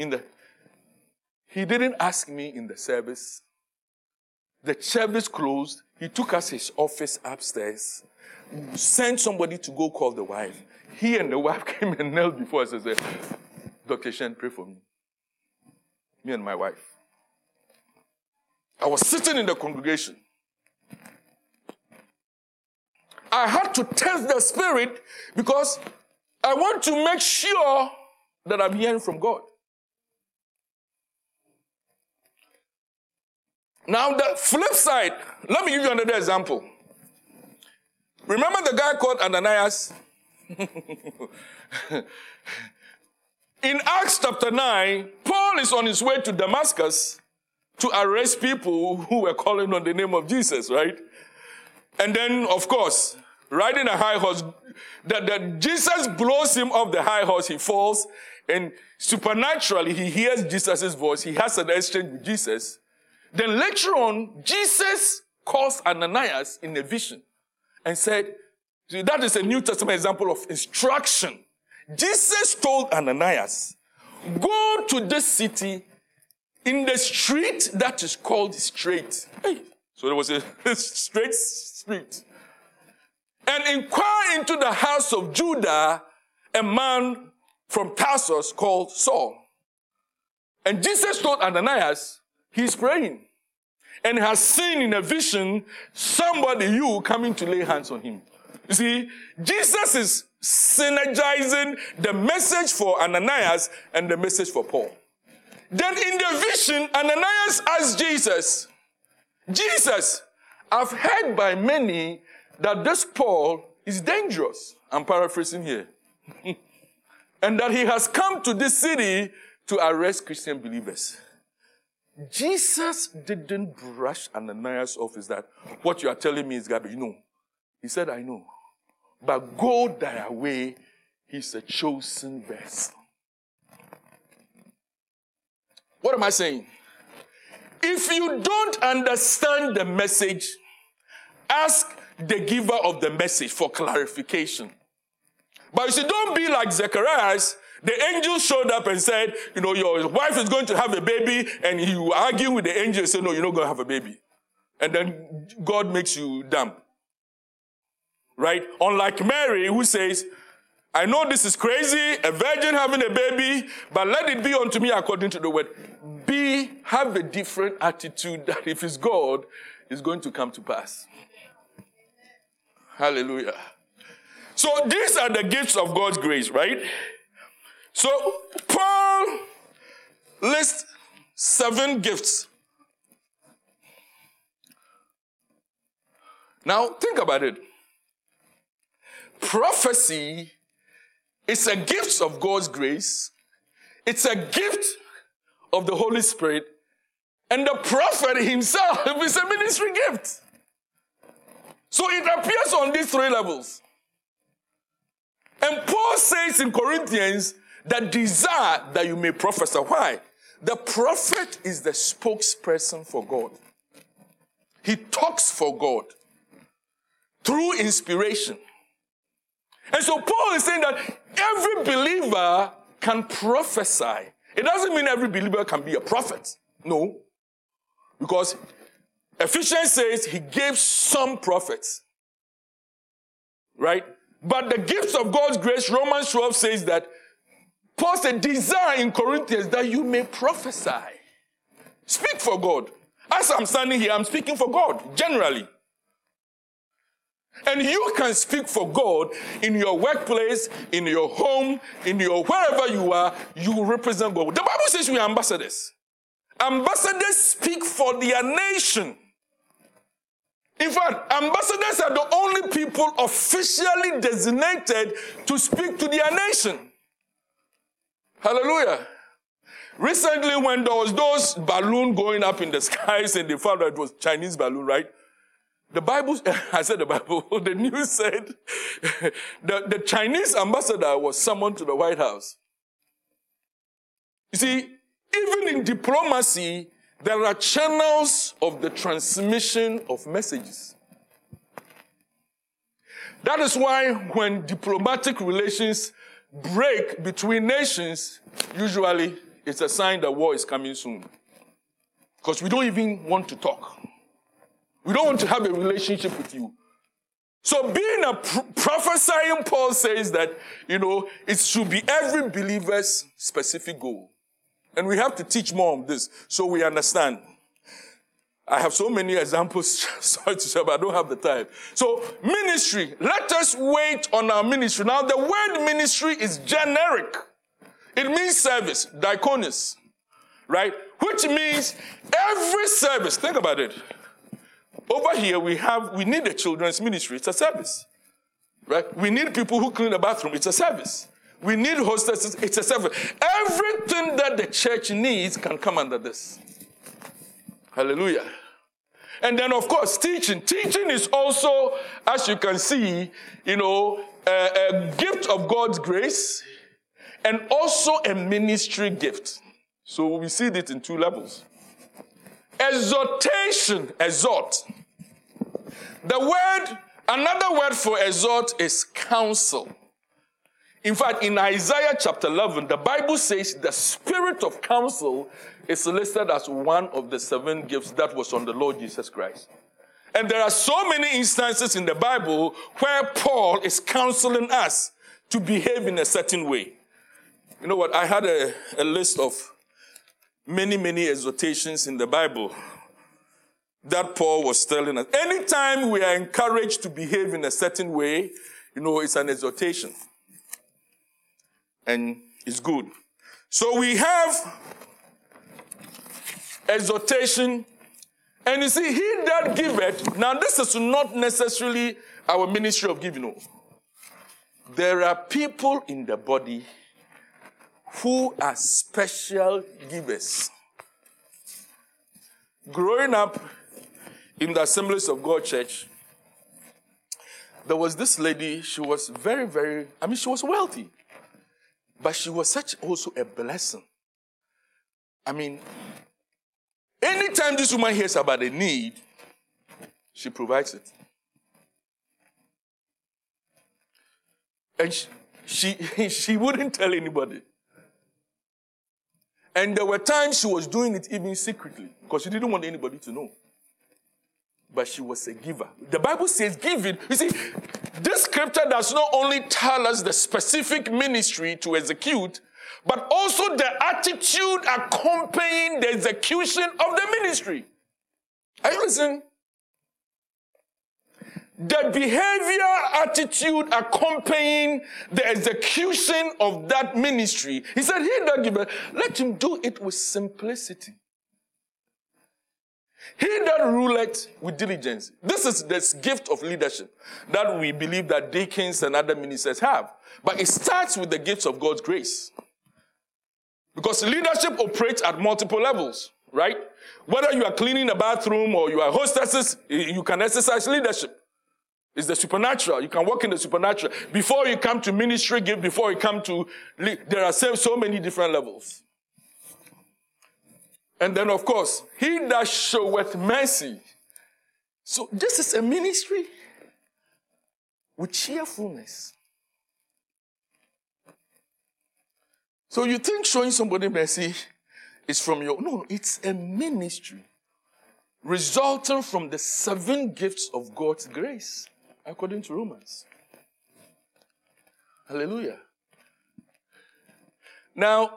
He didn't ask me in the service. The service closed. He took us his office upstairs, sent somebody to go call the wife. He and the wife came and knelt before us and said, Dr. Shen, pray for me. Me and my wife. I was sitting in the congregation. I had to test the spirit because I want to make sure that I'm hearing from God. Now, the flip side, let me give you another example. Remember the guy called Ananias? In Acts chapter 9, Paul is on his way to Damascus to arrest people who were calling on the name of Jesus, right? And then, of course, riding a high horse, that Jesus blows him off the high horse, he falls, and supernaturally he hears Jesus' voice. He has an exchange with Jesus. Then later on, Jesus calls Ananias in a vision and said, see, that is a New Testament example of instruction. Jesus told Ananias, go to this city in the street that is called Straight. Hey. So there was a straight street. And inquire into the house of Judah, a man from Tarsus called Saul. And Jesus told Ananias, he's praying and has seen in a vision somebody, you, coming to lay hands on him. You see, Jesus is synergizing the message for Ananias and the message for Paul. Then in the vision, Ananias asked Jesus, Jesus, I've heard by many that this Paul is dangerous. I'm paraphrasing here. And that he has come to this city to arrest Christian believers. Jesus didn't brush Ananias off. Is that what you are telling me is garbage? No. He said, I know. But go thy way. He's a chosen vessel. What am I saying? If you don't understand the message, ask the giver of the message for clarification. But you see, don't be like Zacharias. The angel showed up and said, your wife is going to have a baby, and you argue with the angel and say, no, you're not going to have a baby. And then God makes you dumb. Right? Unlike Mary, who says, I know this is crazy, a virgin having a baby, but let it be unto me according to the word. Have a different attitude that if it's God, it's going to come to pass. Hallelujah. So these are the gifts of God's grace, right? So Paul lists 7 gifts. Now think about it. Prophecy is a gift of God's grace. It's a gift of the Holy Spirit. And the prophet himself is a ministry gift. So it appears on these 3 levels. And Paul says in Corinthians that desire that you may prophesy. Why? The prophet is the spokesperson for God. He talks for God through inspiration. And so Paul is saying that every believer can prophesy. It doesn't mean every believer can be a prophet. No. Because Ephesians says he gave some prophets. Right? But the gifts of God's grace, Romans 12 says that Paul said, desire in Corinthians that you may prophesy. Speak for God. As I'm standing here, I'm speaking for God, generally. And you can speak for God in your workplace, in your home, in your wherever you are, you represent God. The Bible says we are ambassadors. Ambassadors speak for their nation. In fact, ambassadors are the only people officially designated to speak to their nation. Hallelujah. Recently, when there was those balloons going up in the skies and they found out it was Chinese balloon, right? The Bible, I said the Bible, the news said the Chinese ambassador was summoned to the White House. You see, even in diplomacy, there are channels of the transmission of messages. That is why when diplomatic relations break between nations, usually it's a sign that war is coming soon. Because we don't even want to talk. We don't want to have a relationship with you. So being a prophesying, Paul says that, it should be every believer's specific goal. And we have to teach more on this so we understand. I have so many examples, sorry to say, but I don't have the time. So ministry, let us wait on our ministry. Now the word ministry is generic. It means service, diakonis, right? Which means every service. Think about it. Over here, we need a children's ministry. It's a service, right? We need people who clean the bathroom. It's a service. We need hostesses. It's a service. Everything that the church needs can come under this. Hallelujah. And then, of course, teaching. Teaching is also, as you can see, a gift of God's grace and also a ministry gift. So we see this in 2 levels. Exhortation, exhort. Another word for exhort is counsel. In fact, in Isaiah chapter 11, the Bible says the spirit of counsel is listed as one of the 7 gifts that was on the Lord Jesus Christ. And there are so many instances in the Bible where Paul is counseling us to behave in a certain way. You know what? I had a list of many exhortations in the Bible that Paul was telling us. Anytime we are encouraged to behave in a certain way, it's an exhortation. And it's good. So we have exhortation. And you see, he that giveth. Now, this is not necessarily our ministry of giving. There are people in the body who are special givers. Growing up in the Assemblies of God Church, there was this lady. She was very, she was wealthy. But she was such also a blessing. Anytime this woman hears about a need, she provides it. And she wouldn't tell anybody. And there were times she was doing it even secretly because she didn't want anybody to know. But she was a giver. The Bible says give it. You see, this scripture does not only tell us the specific ministry to execute, but also the attitude accompanying the execution of the ministry. Are you listening? The behavior, attitude accompanying the execution of that ministry. He said, he that giveth, let him do it with simplicity. He that ruleth with diligence. This is this gift of leadership that we believe that deacons and other ministers have. But it starts with the gifts of God's grace. Because leadership operates at multiple levels, right? Whether you are cleaning a bathroom or you are hostesses, you can exercise leadership. It's the supernatural. You can walk in the supernatural. Before you come to ministry gift, before you come to there are so many different levels. And then, of course, he that showeth mercy. So this is a ministry with cheerfulness. So you think showing somebody mercy is from your... No, it's a ministry resulting from the 7 gifts of God's grace, according to Romans. Hallelujah. Now,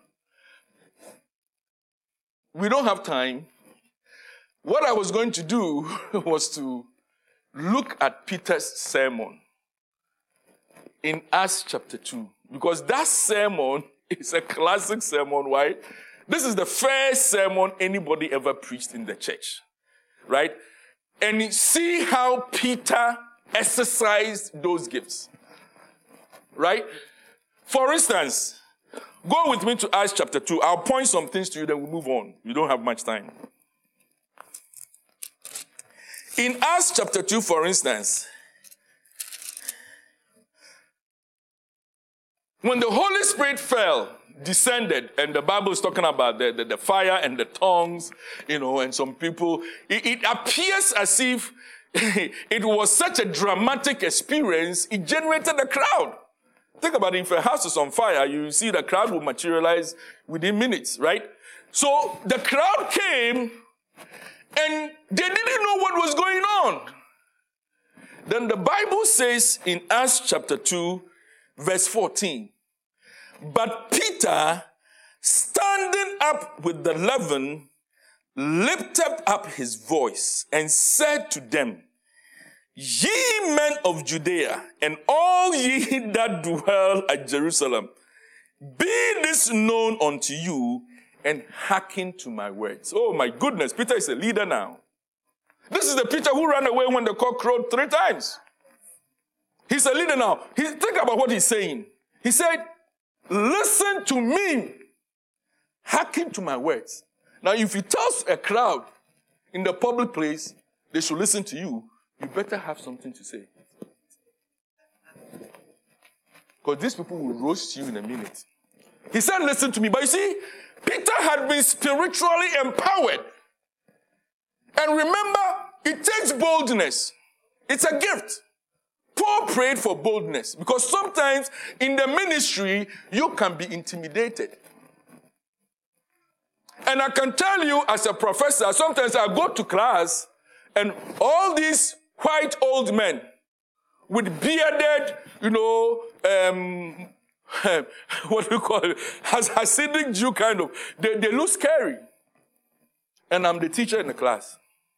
we don't have time. What I was going to do was to look at Peter's sermon in Acts chapter 2. Because that sermon is a classic sermon. Why? This is the first sermon anybody ever preached in the church. Right? And see how Peter exercised those gifts. Right? For instance, go with me to Acts chapter 2. I'll point some things to you, then we'll move on. We don't have much time. In Acts chapter 2, for instance, when the Holy Spirit fell, descended, and the Bible is talking about the fire and the tongues, and some people, it appears as if it was such a dramatic experience, it generated a crowd. Think about it, if a house is on fire, you see the crowd will materialize within minutes, right? So the crowd came and they didn't know what was going on. Then the Bible says in Acts chapter 2, verse 14, but Peter, standing up with the 11, lifted up his voice and said to them, ye men of Judea, and all ye that dwell at Jerusalem, be this known unto you, and hearken to my words. Oh my goodness, Peter is a leader now. This is the Peter who ran away when the cock crowed 3 times. He's a leader now. Think about what he's saying. He said, listen to me, hearken to my words. Now, if you tell a crowd in the public place they should listen to you, you better have something to say. Because these people will roast you in a minute. He said, listen to me. But you see, Peter had been spiritually empowered. And remember, it takes boldness. It's a gift. Paul prayed for boldness. Because sometimes in the ministry, you can be intimidated. And I can tell you as a professor, sometimes I go to class and all these white old men with bearded, what do you call it? Hasidic Jew kind of. They look scary. And I'm the teacher in the class.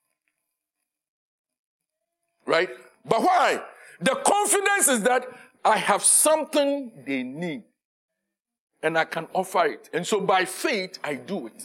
Right? But why? The confidence is that I have something they need. And I can offer it. And so by faith, I do it.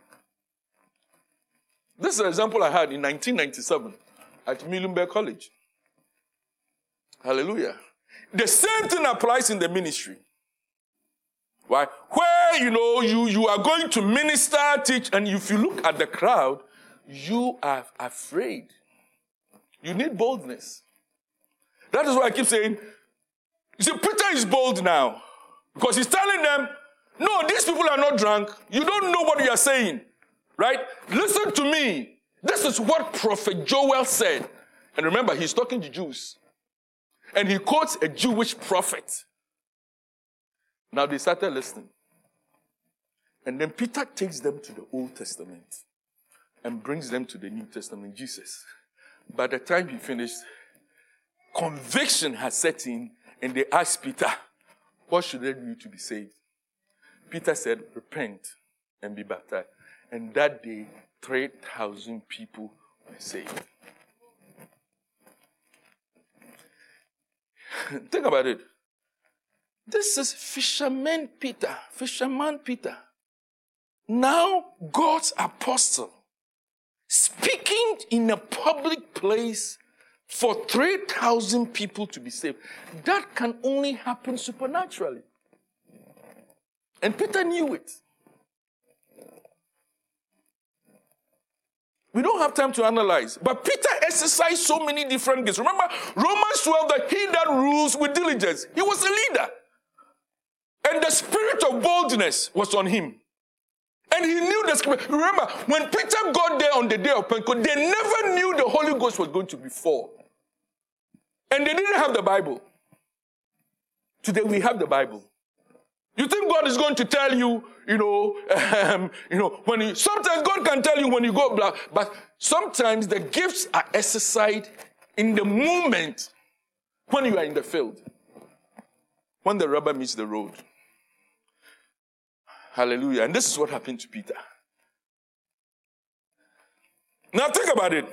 This is an example I had in 1997 at Muhlenberg College. Hallelujah. The same thing applies in the ministry. Why? Where, you are going to minister, teach, and if you look at the crowd, you are afraid. You need boldness. That is why I keep saying, you see, Peter is bold now. Because he's telling them, no, these people are not drunk. You don't know what you are saying. Right? Listen to me. This is what Prophet Joel said. And remember, he's talking to Jews. and he quotes a Jewish prophet. Now they started listening. And then Peter takes them to the Old Testament and brings them to the New Testament, Jesus. By the time he finished, conviction had set in, and they asked Peter, what should they do to be saved? Peter said, repent and be baptized. And that day, 3,000 people were saved. Think about it. This is fisherman Peter. Now, God's apostle, speaking in a public place for 3,000 people to be saved. That can only happen supernaturally. And Peter knew it. We don't have time to analyze. But Peter exercised so many different gifts. Remember, Romans 12, that he that rules with diligence. He was a leader. And the spirit of boldness was on him. And he knew the scripture. Remember, when Peter got there on the day of Pentecost, they never knew the Holy Ghost was going to be poured. And they didn't have the Bible. Today we have the Bible. You think God is going to tell you, sometimes God can tell you when you go black, but sometimes the gifts are exercised in the moment when you are in the field. When the rubber meets the road. Hallelujah. And this is what happened to Peter. Now think about it.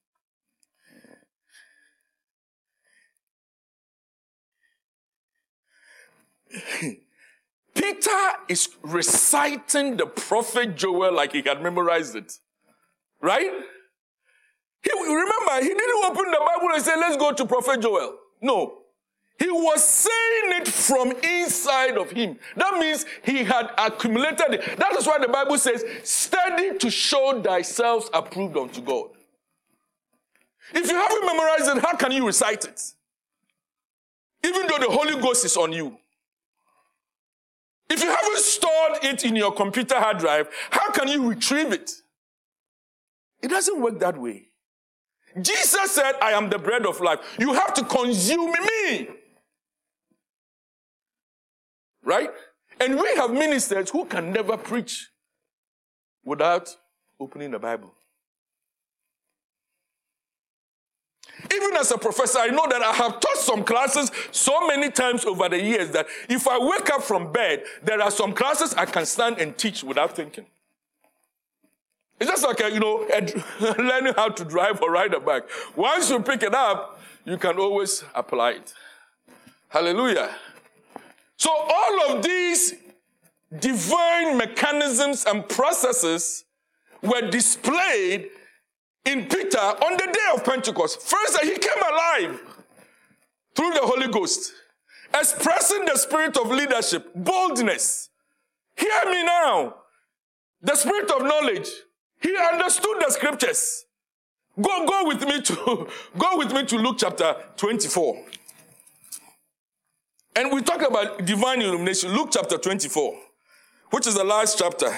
Peter is reciting the prophet Joel like he had memorized it. Right? Remember, he didn't open the Bible and say, let's go to prophet Joel. No. He was saying it from inside of him. That means he had accumulated it. That is why the Bible says, study to show thyself approved unto God. If you haven't memorized it, how can you recite it? Even though the Holy Ghost is on you. If you haven't stored it in your computer hard drive, how can you retrieve it? It doesn't work that way. Jesus said, I am the bread of life. You have to consume me. Right? And we have ministers who can never preach without opening the Bible. Even as a professor, I know that I have taught some classes so many times over the years that if I wake up from bed, there are some classes I can stand and teach without thinking. It's just like, learning how to drive or ride a bike. Once you pick it up, you can always apply it. Hallelujah. So all of these divine mechanisms and processes were displayed in Peter on the day of Pentecost. First, that he came alive through the Holy Ghost, expressing the spirit of leadership, boldness. Hear me now. The spirit of knowledge. He understood the scriptures. Go with me to Luke chapter 24. And we talk about divine illumination. Luke chapter 24, which is the last chapter.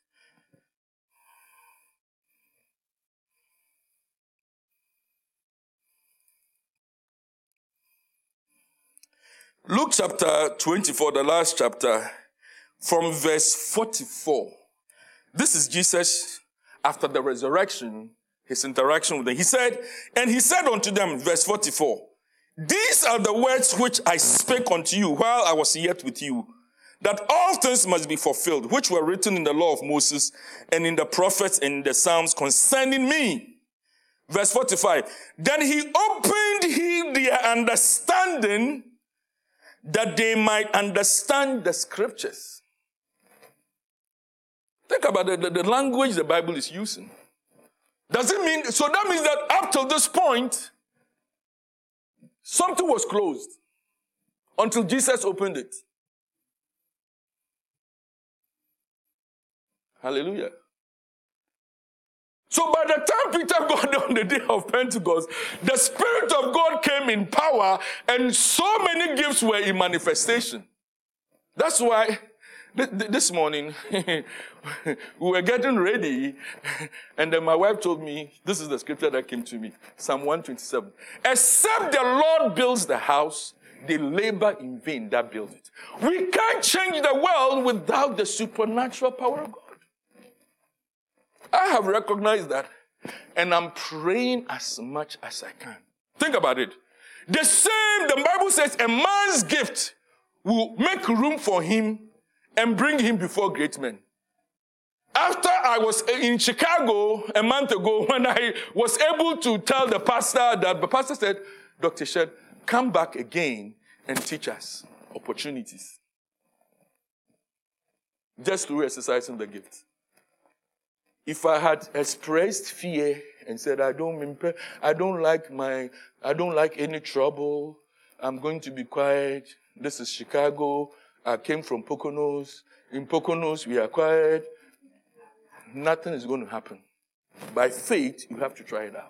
Luke chapter 24, the last chapter, from verse 44. This is Jesus after the resurrection, his interaction with them. He said unto them, verse 44, these are the words which I spake unto you while I was yet with you, that all things must be fulfilled, which were written in the law of Moses and in the prophets and in the Psalms concerning me. Verse 45, then he opened their understanding that they might understand the scriptures. Think about the language the Bible is using. Does it mean, so that means that up till this point, something was closed until Jesus opened it. Hallelujah. So by the time Peter got on the day of Pentecost, the Spirit of God came in power and so many gifts were in manifestation. That's why This morning, we were getting ready, and then my wife told me, this is the scripture that came to me, Psalm 127. Except the Lord builds the house, they labor in vain that build it. We can't change the world without the supernatural power of God. I have recognized that, and I'm praying as much as I can. Think about it. The Bible says, a man's gift will make room for him and bring him before great men. After I was in Chicago a month ago, when I was able to tell the pastor that, the pastor said, Dr. Shed, come back again and teach us opportunities. Just through exercising the gift. If I had expressed fear and said, I don't like any trouble, I'm going to be quiet, this is Chicago, I came from Poconos, in Poconos we are quiet, nothing is going to happen. By faith, you have to try it out.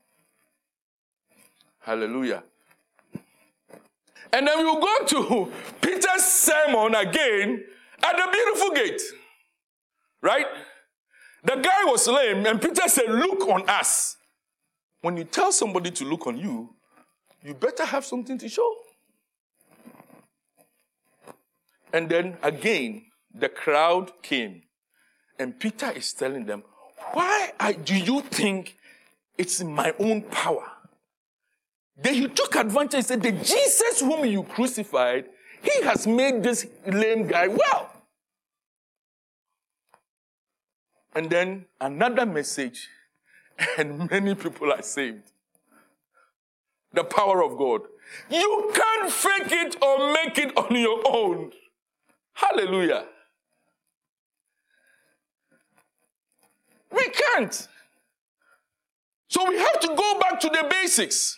Hallelujah. And then we will go to Peter's sermon again at the beautiful gate. Right? The guy was lame, and Peter said, look on us. When you tell somebody to look on you, you better have something to show. And then again, the crowd came, and Peter is telling them, why do you think it's in my own power? Then he took advantage and said, the Jesus whom you crucified, he has made this lame guy well. And then another message, and many people are saved. The power of God. You can't fake it or make it on your own. Hallelujah. We can't. So we have to go back to the basics.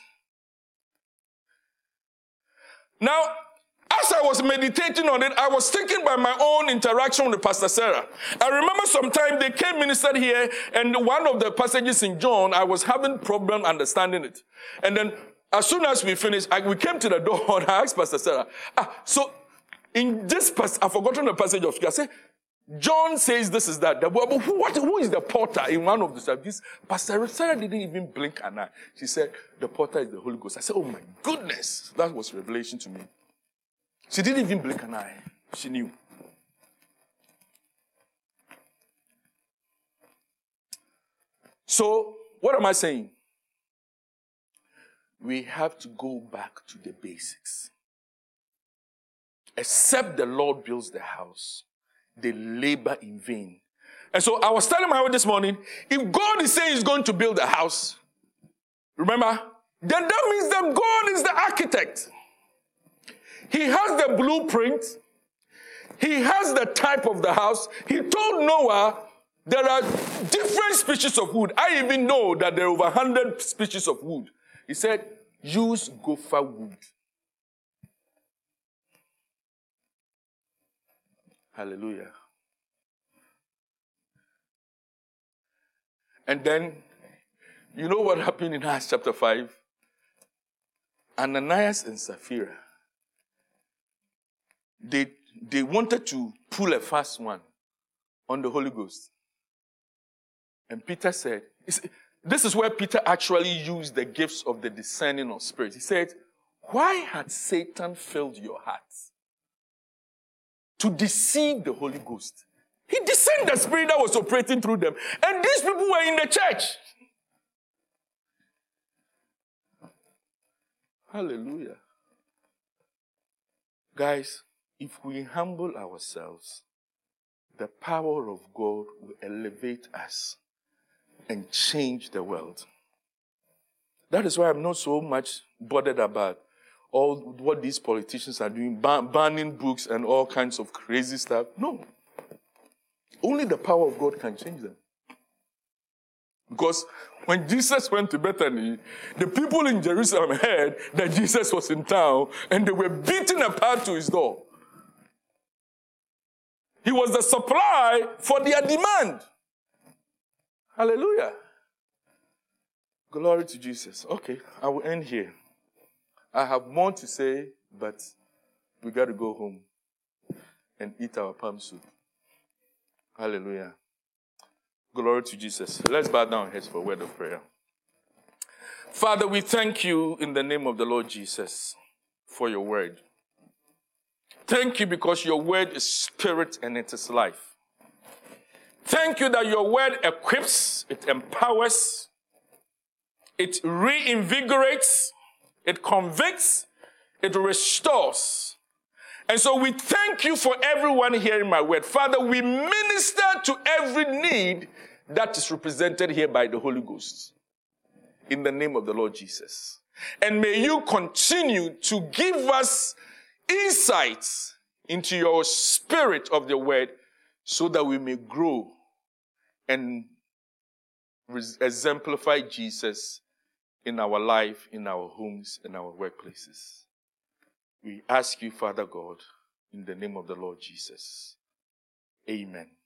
Now, as I was meditating on it, I was thinking by my own interaction with Pastor Sarah. I remember sometime they came ministered here, and one of the passages in John, I was having problem understanding it. And then as soon as we finished, we came to the door, and I asked Pastor Sarah, so in this passage, I've forgotten the passage of Scripture. I said, John says this is that. Who is the porter in one of the services? Pastor Sarah didn't even blink an eye. She said, the porter is the Holy Ghost. I said, oh my goodness. That was revelation to me. She didn't even blink an eye. She knew. So, what am I saying? We have to go back to the basics. Except the Lord builds the house, they labor in vain. And so I was telling my wife this morning, if God is saying he's going to build a house, remember, then that means that God is the architect. He has the blueprint. He has the type of the house. He told Noah there are different species of wood. I even know that there are over 100 species of wood. He said, use gopher wood. Hallelujah. And then, you know what happened in Acts chapter 5? Ananias and Sapphira, they wanted to pull a fast one on the Holy Ghost. And Peter said, this is where Peter actually used the gifts of the discerning of spirits. He said, why had Satan filled your hearts to deceive the Holy Ghost? He discerned the spirit that was operating through them. And these people were in the church. Hallelujah. Guys, if we humble ourselves, the power of God will elevate us and change the world. That is why I'm not so much bothered about all what these politicians are doing, banning books and all kinds of crazy stuff. No. Only the power of God can change them. Because when Jesus went to Bethany, the people in Jerusalem heard that Jesus was in town, and they were beating a path to his door. He was the supply for their demand. Hallelujah. Glory to Jesus. Okay, I will end here. I have more to say, but we got to go home. and eat our palm soup. Hallelujah. Glory to Jesus. Let's bow down our heads for a word of prayer. Father, we thank you in the name of the Lord Jesus for your word. Thank you because your word is spirit and it is life. Thank you that your word equips, it empowers, it reinvigorates, it convicts, it restores. And so we thank you for everyone hearing my word. Father, we minister to every need that is represented here by the Holy Ghost. In the name of the Lord Jesus. And may you continue to give us insights into your spirit of the word so that we may grow and exemplify Jesus in our life, in our homes, in our workplaces. We ask you, Father God, in the name of the Lord Jesus. Amen.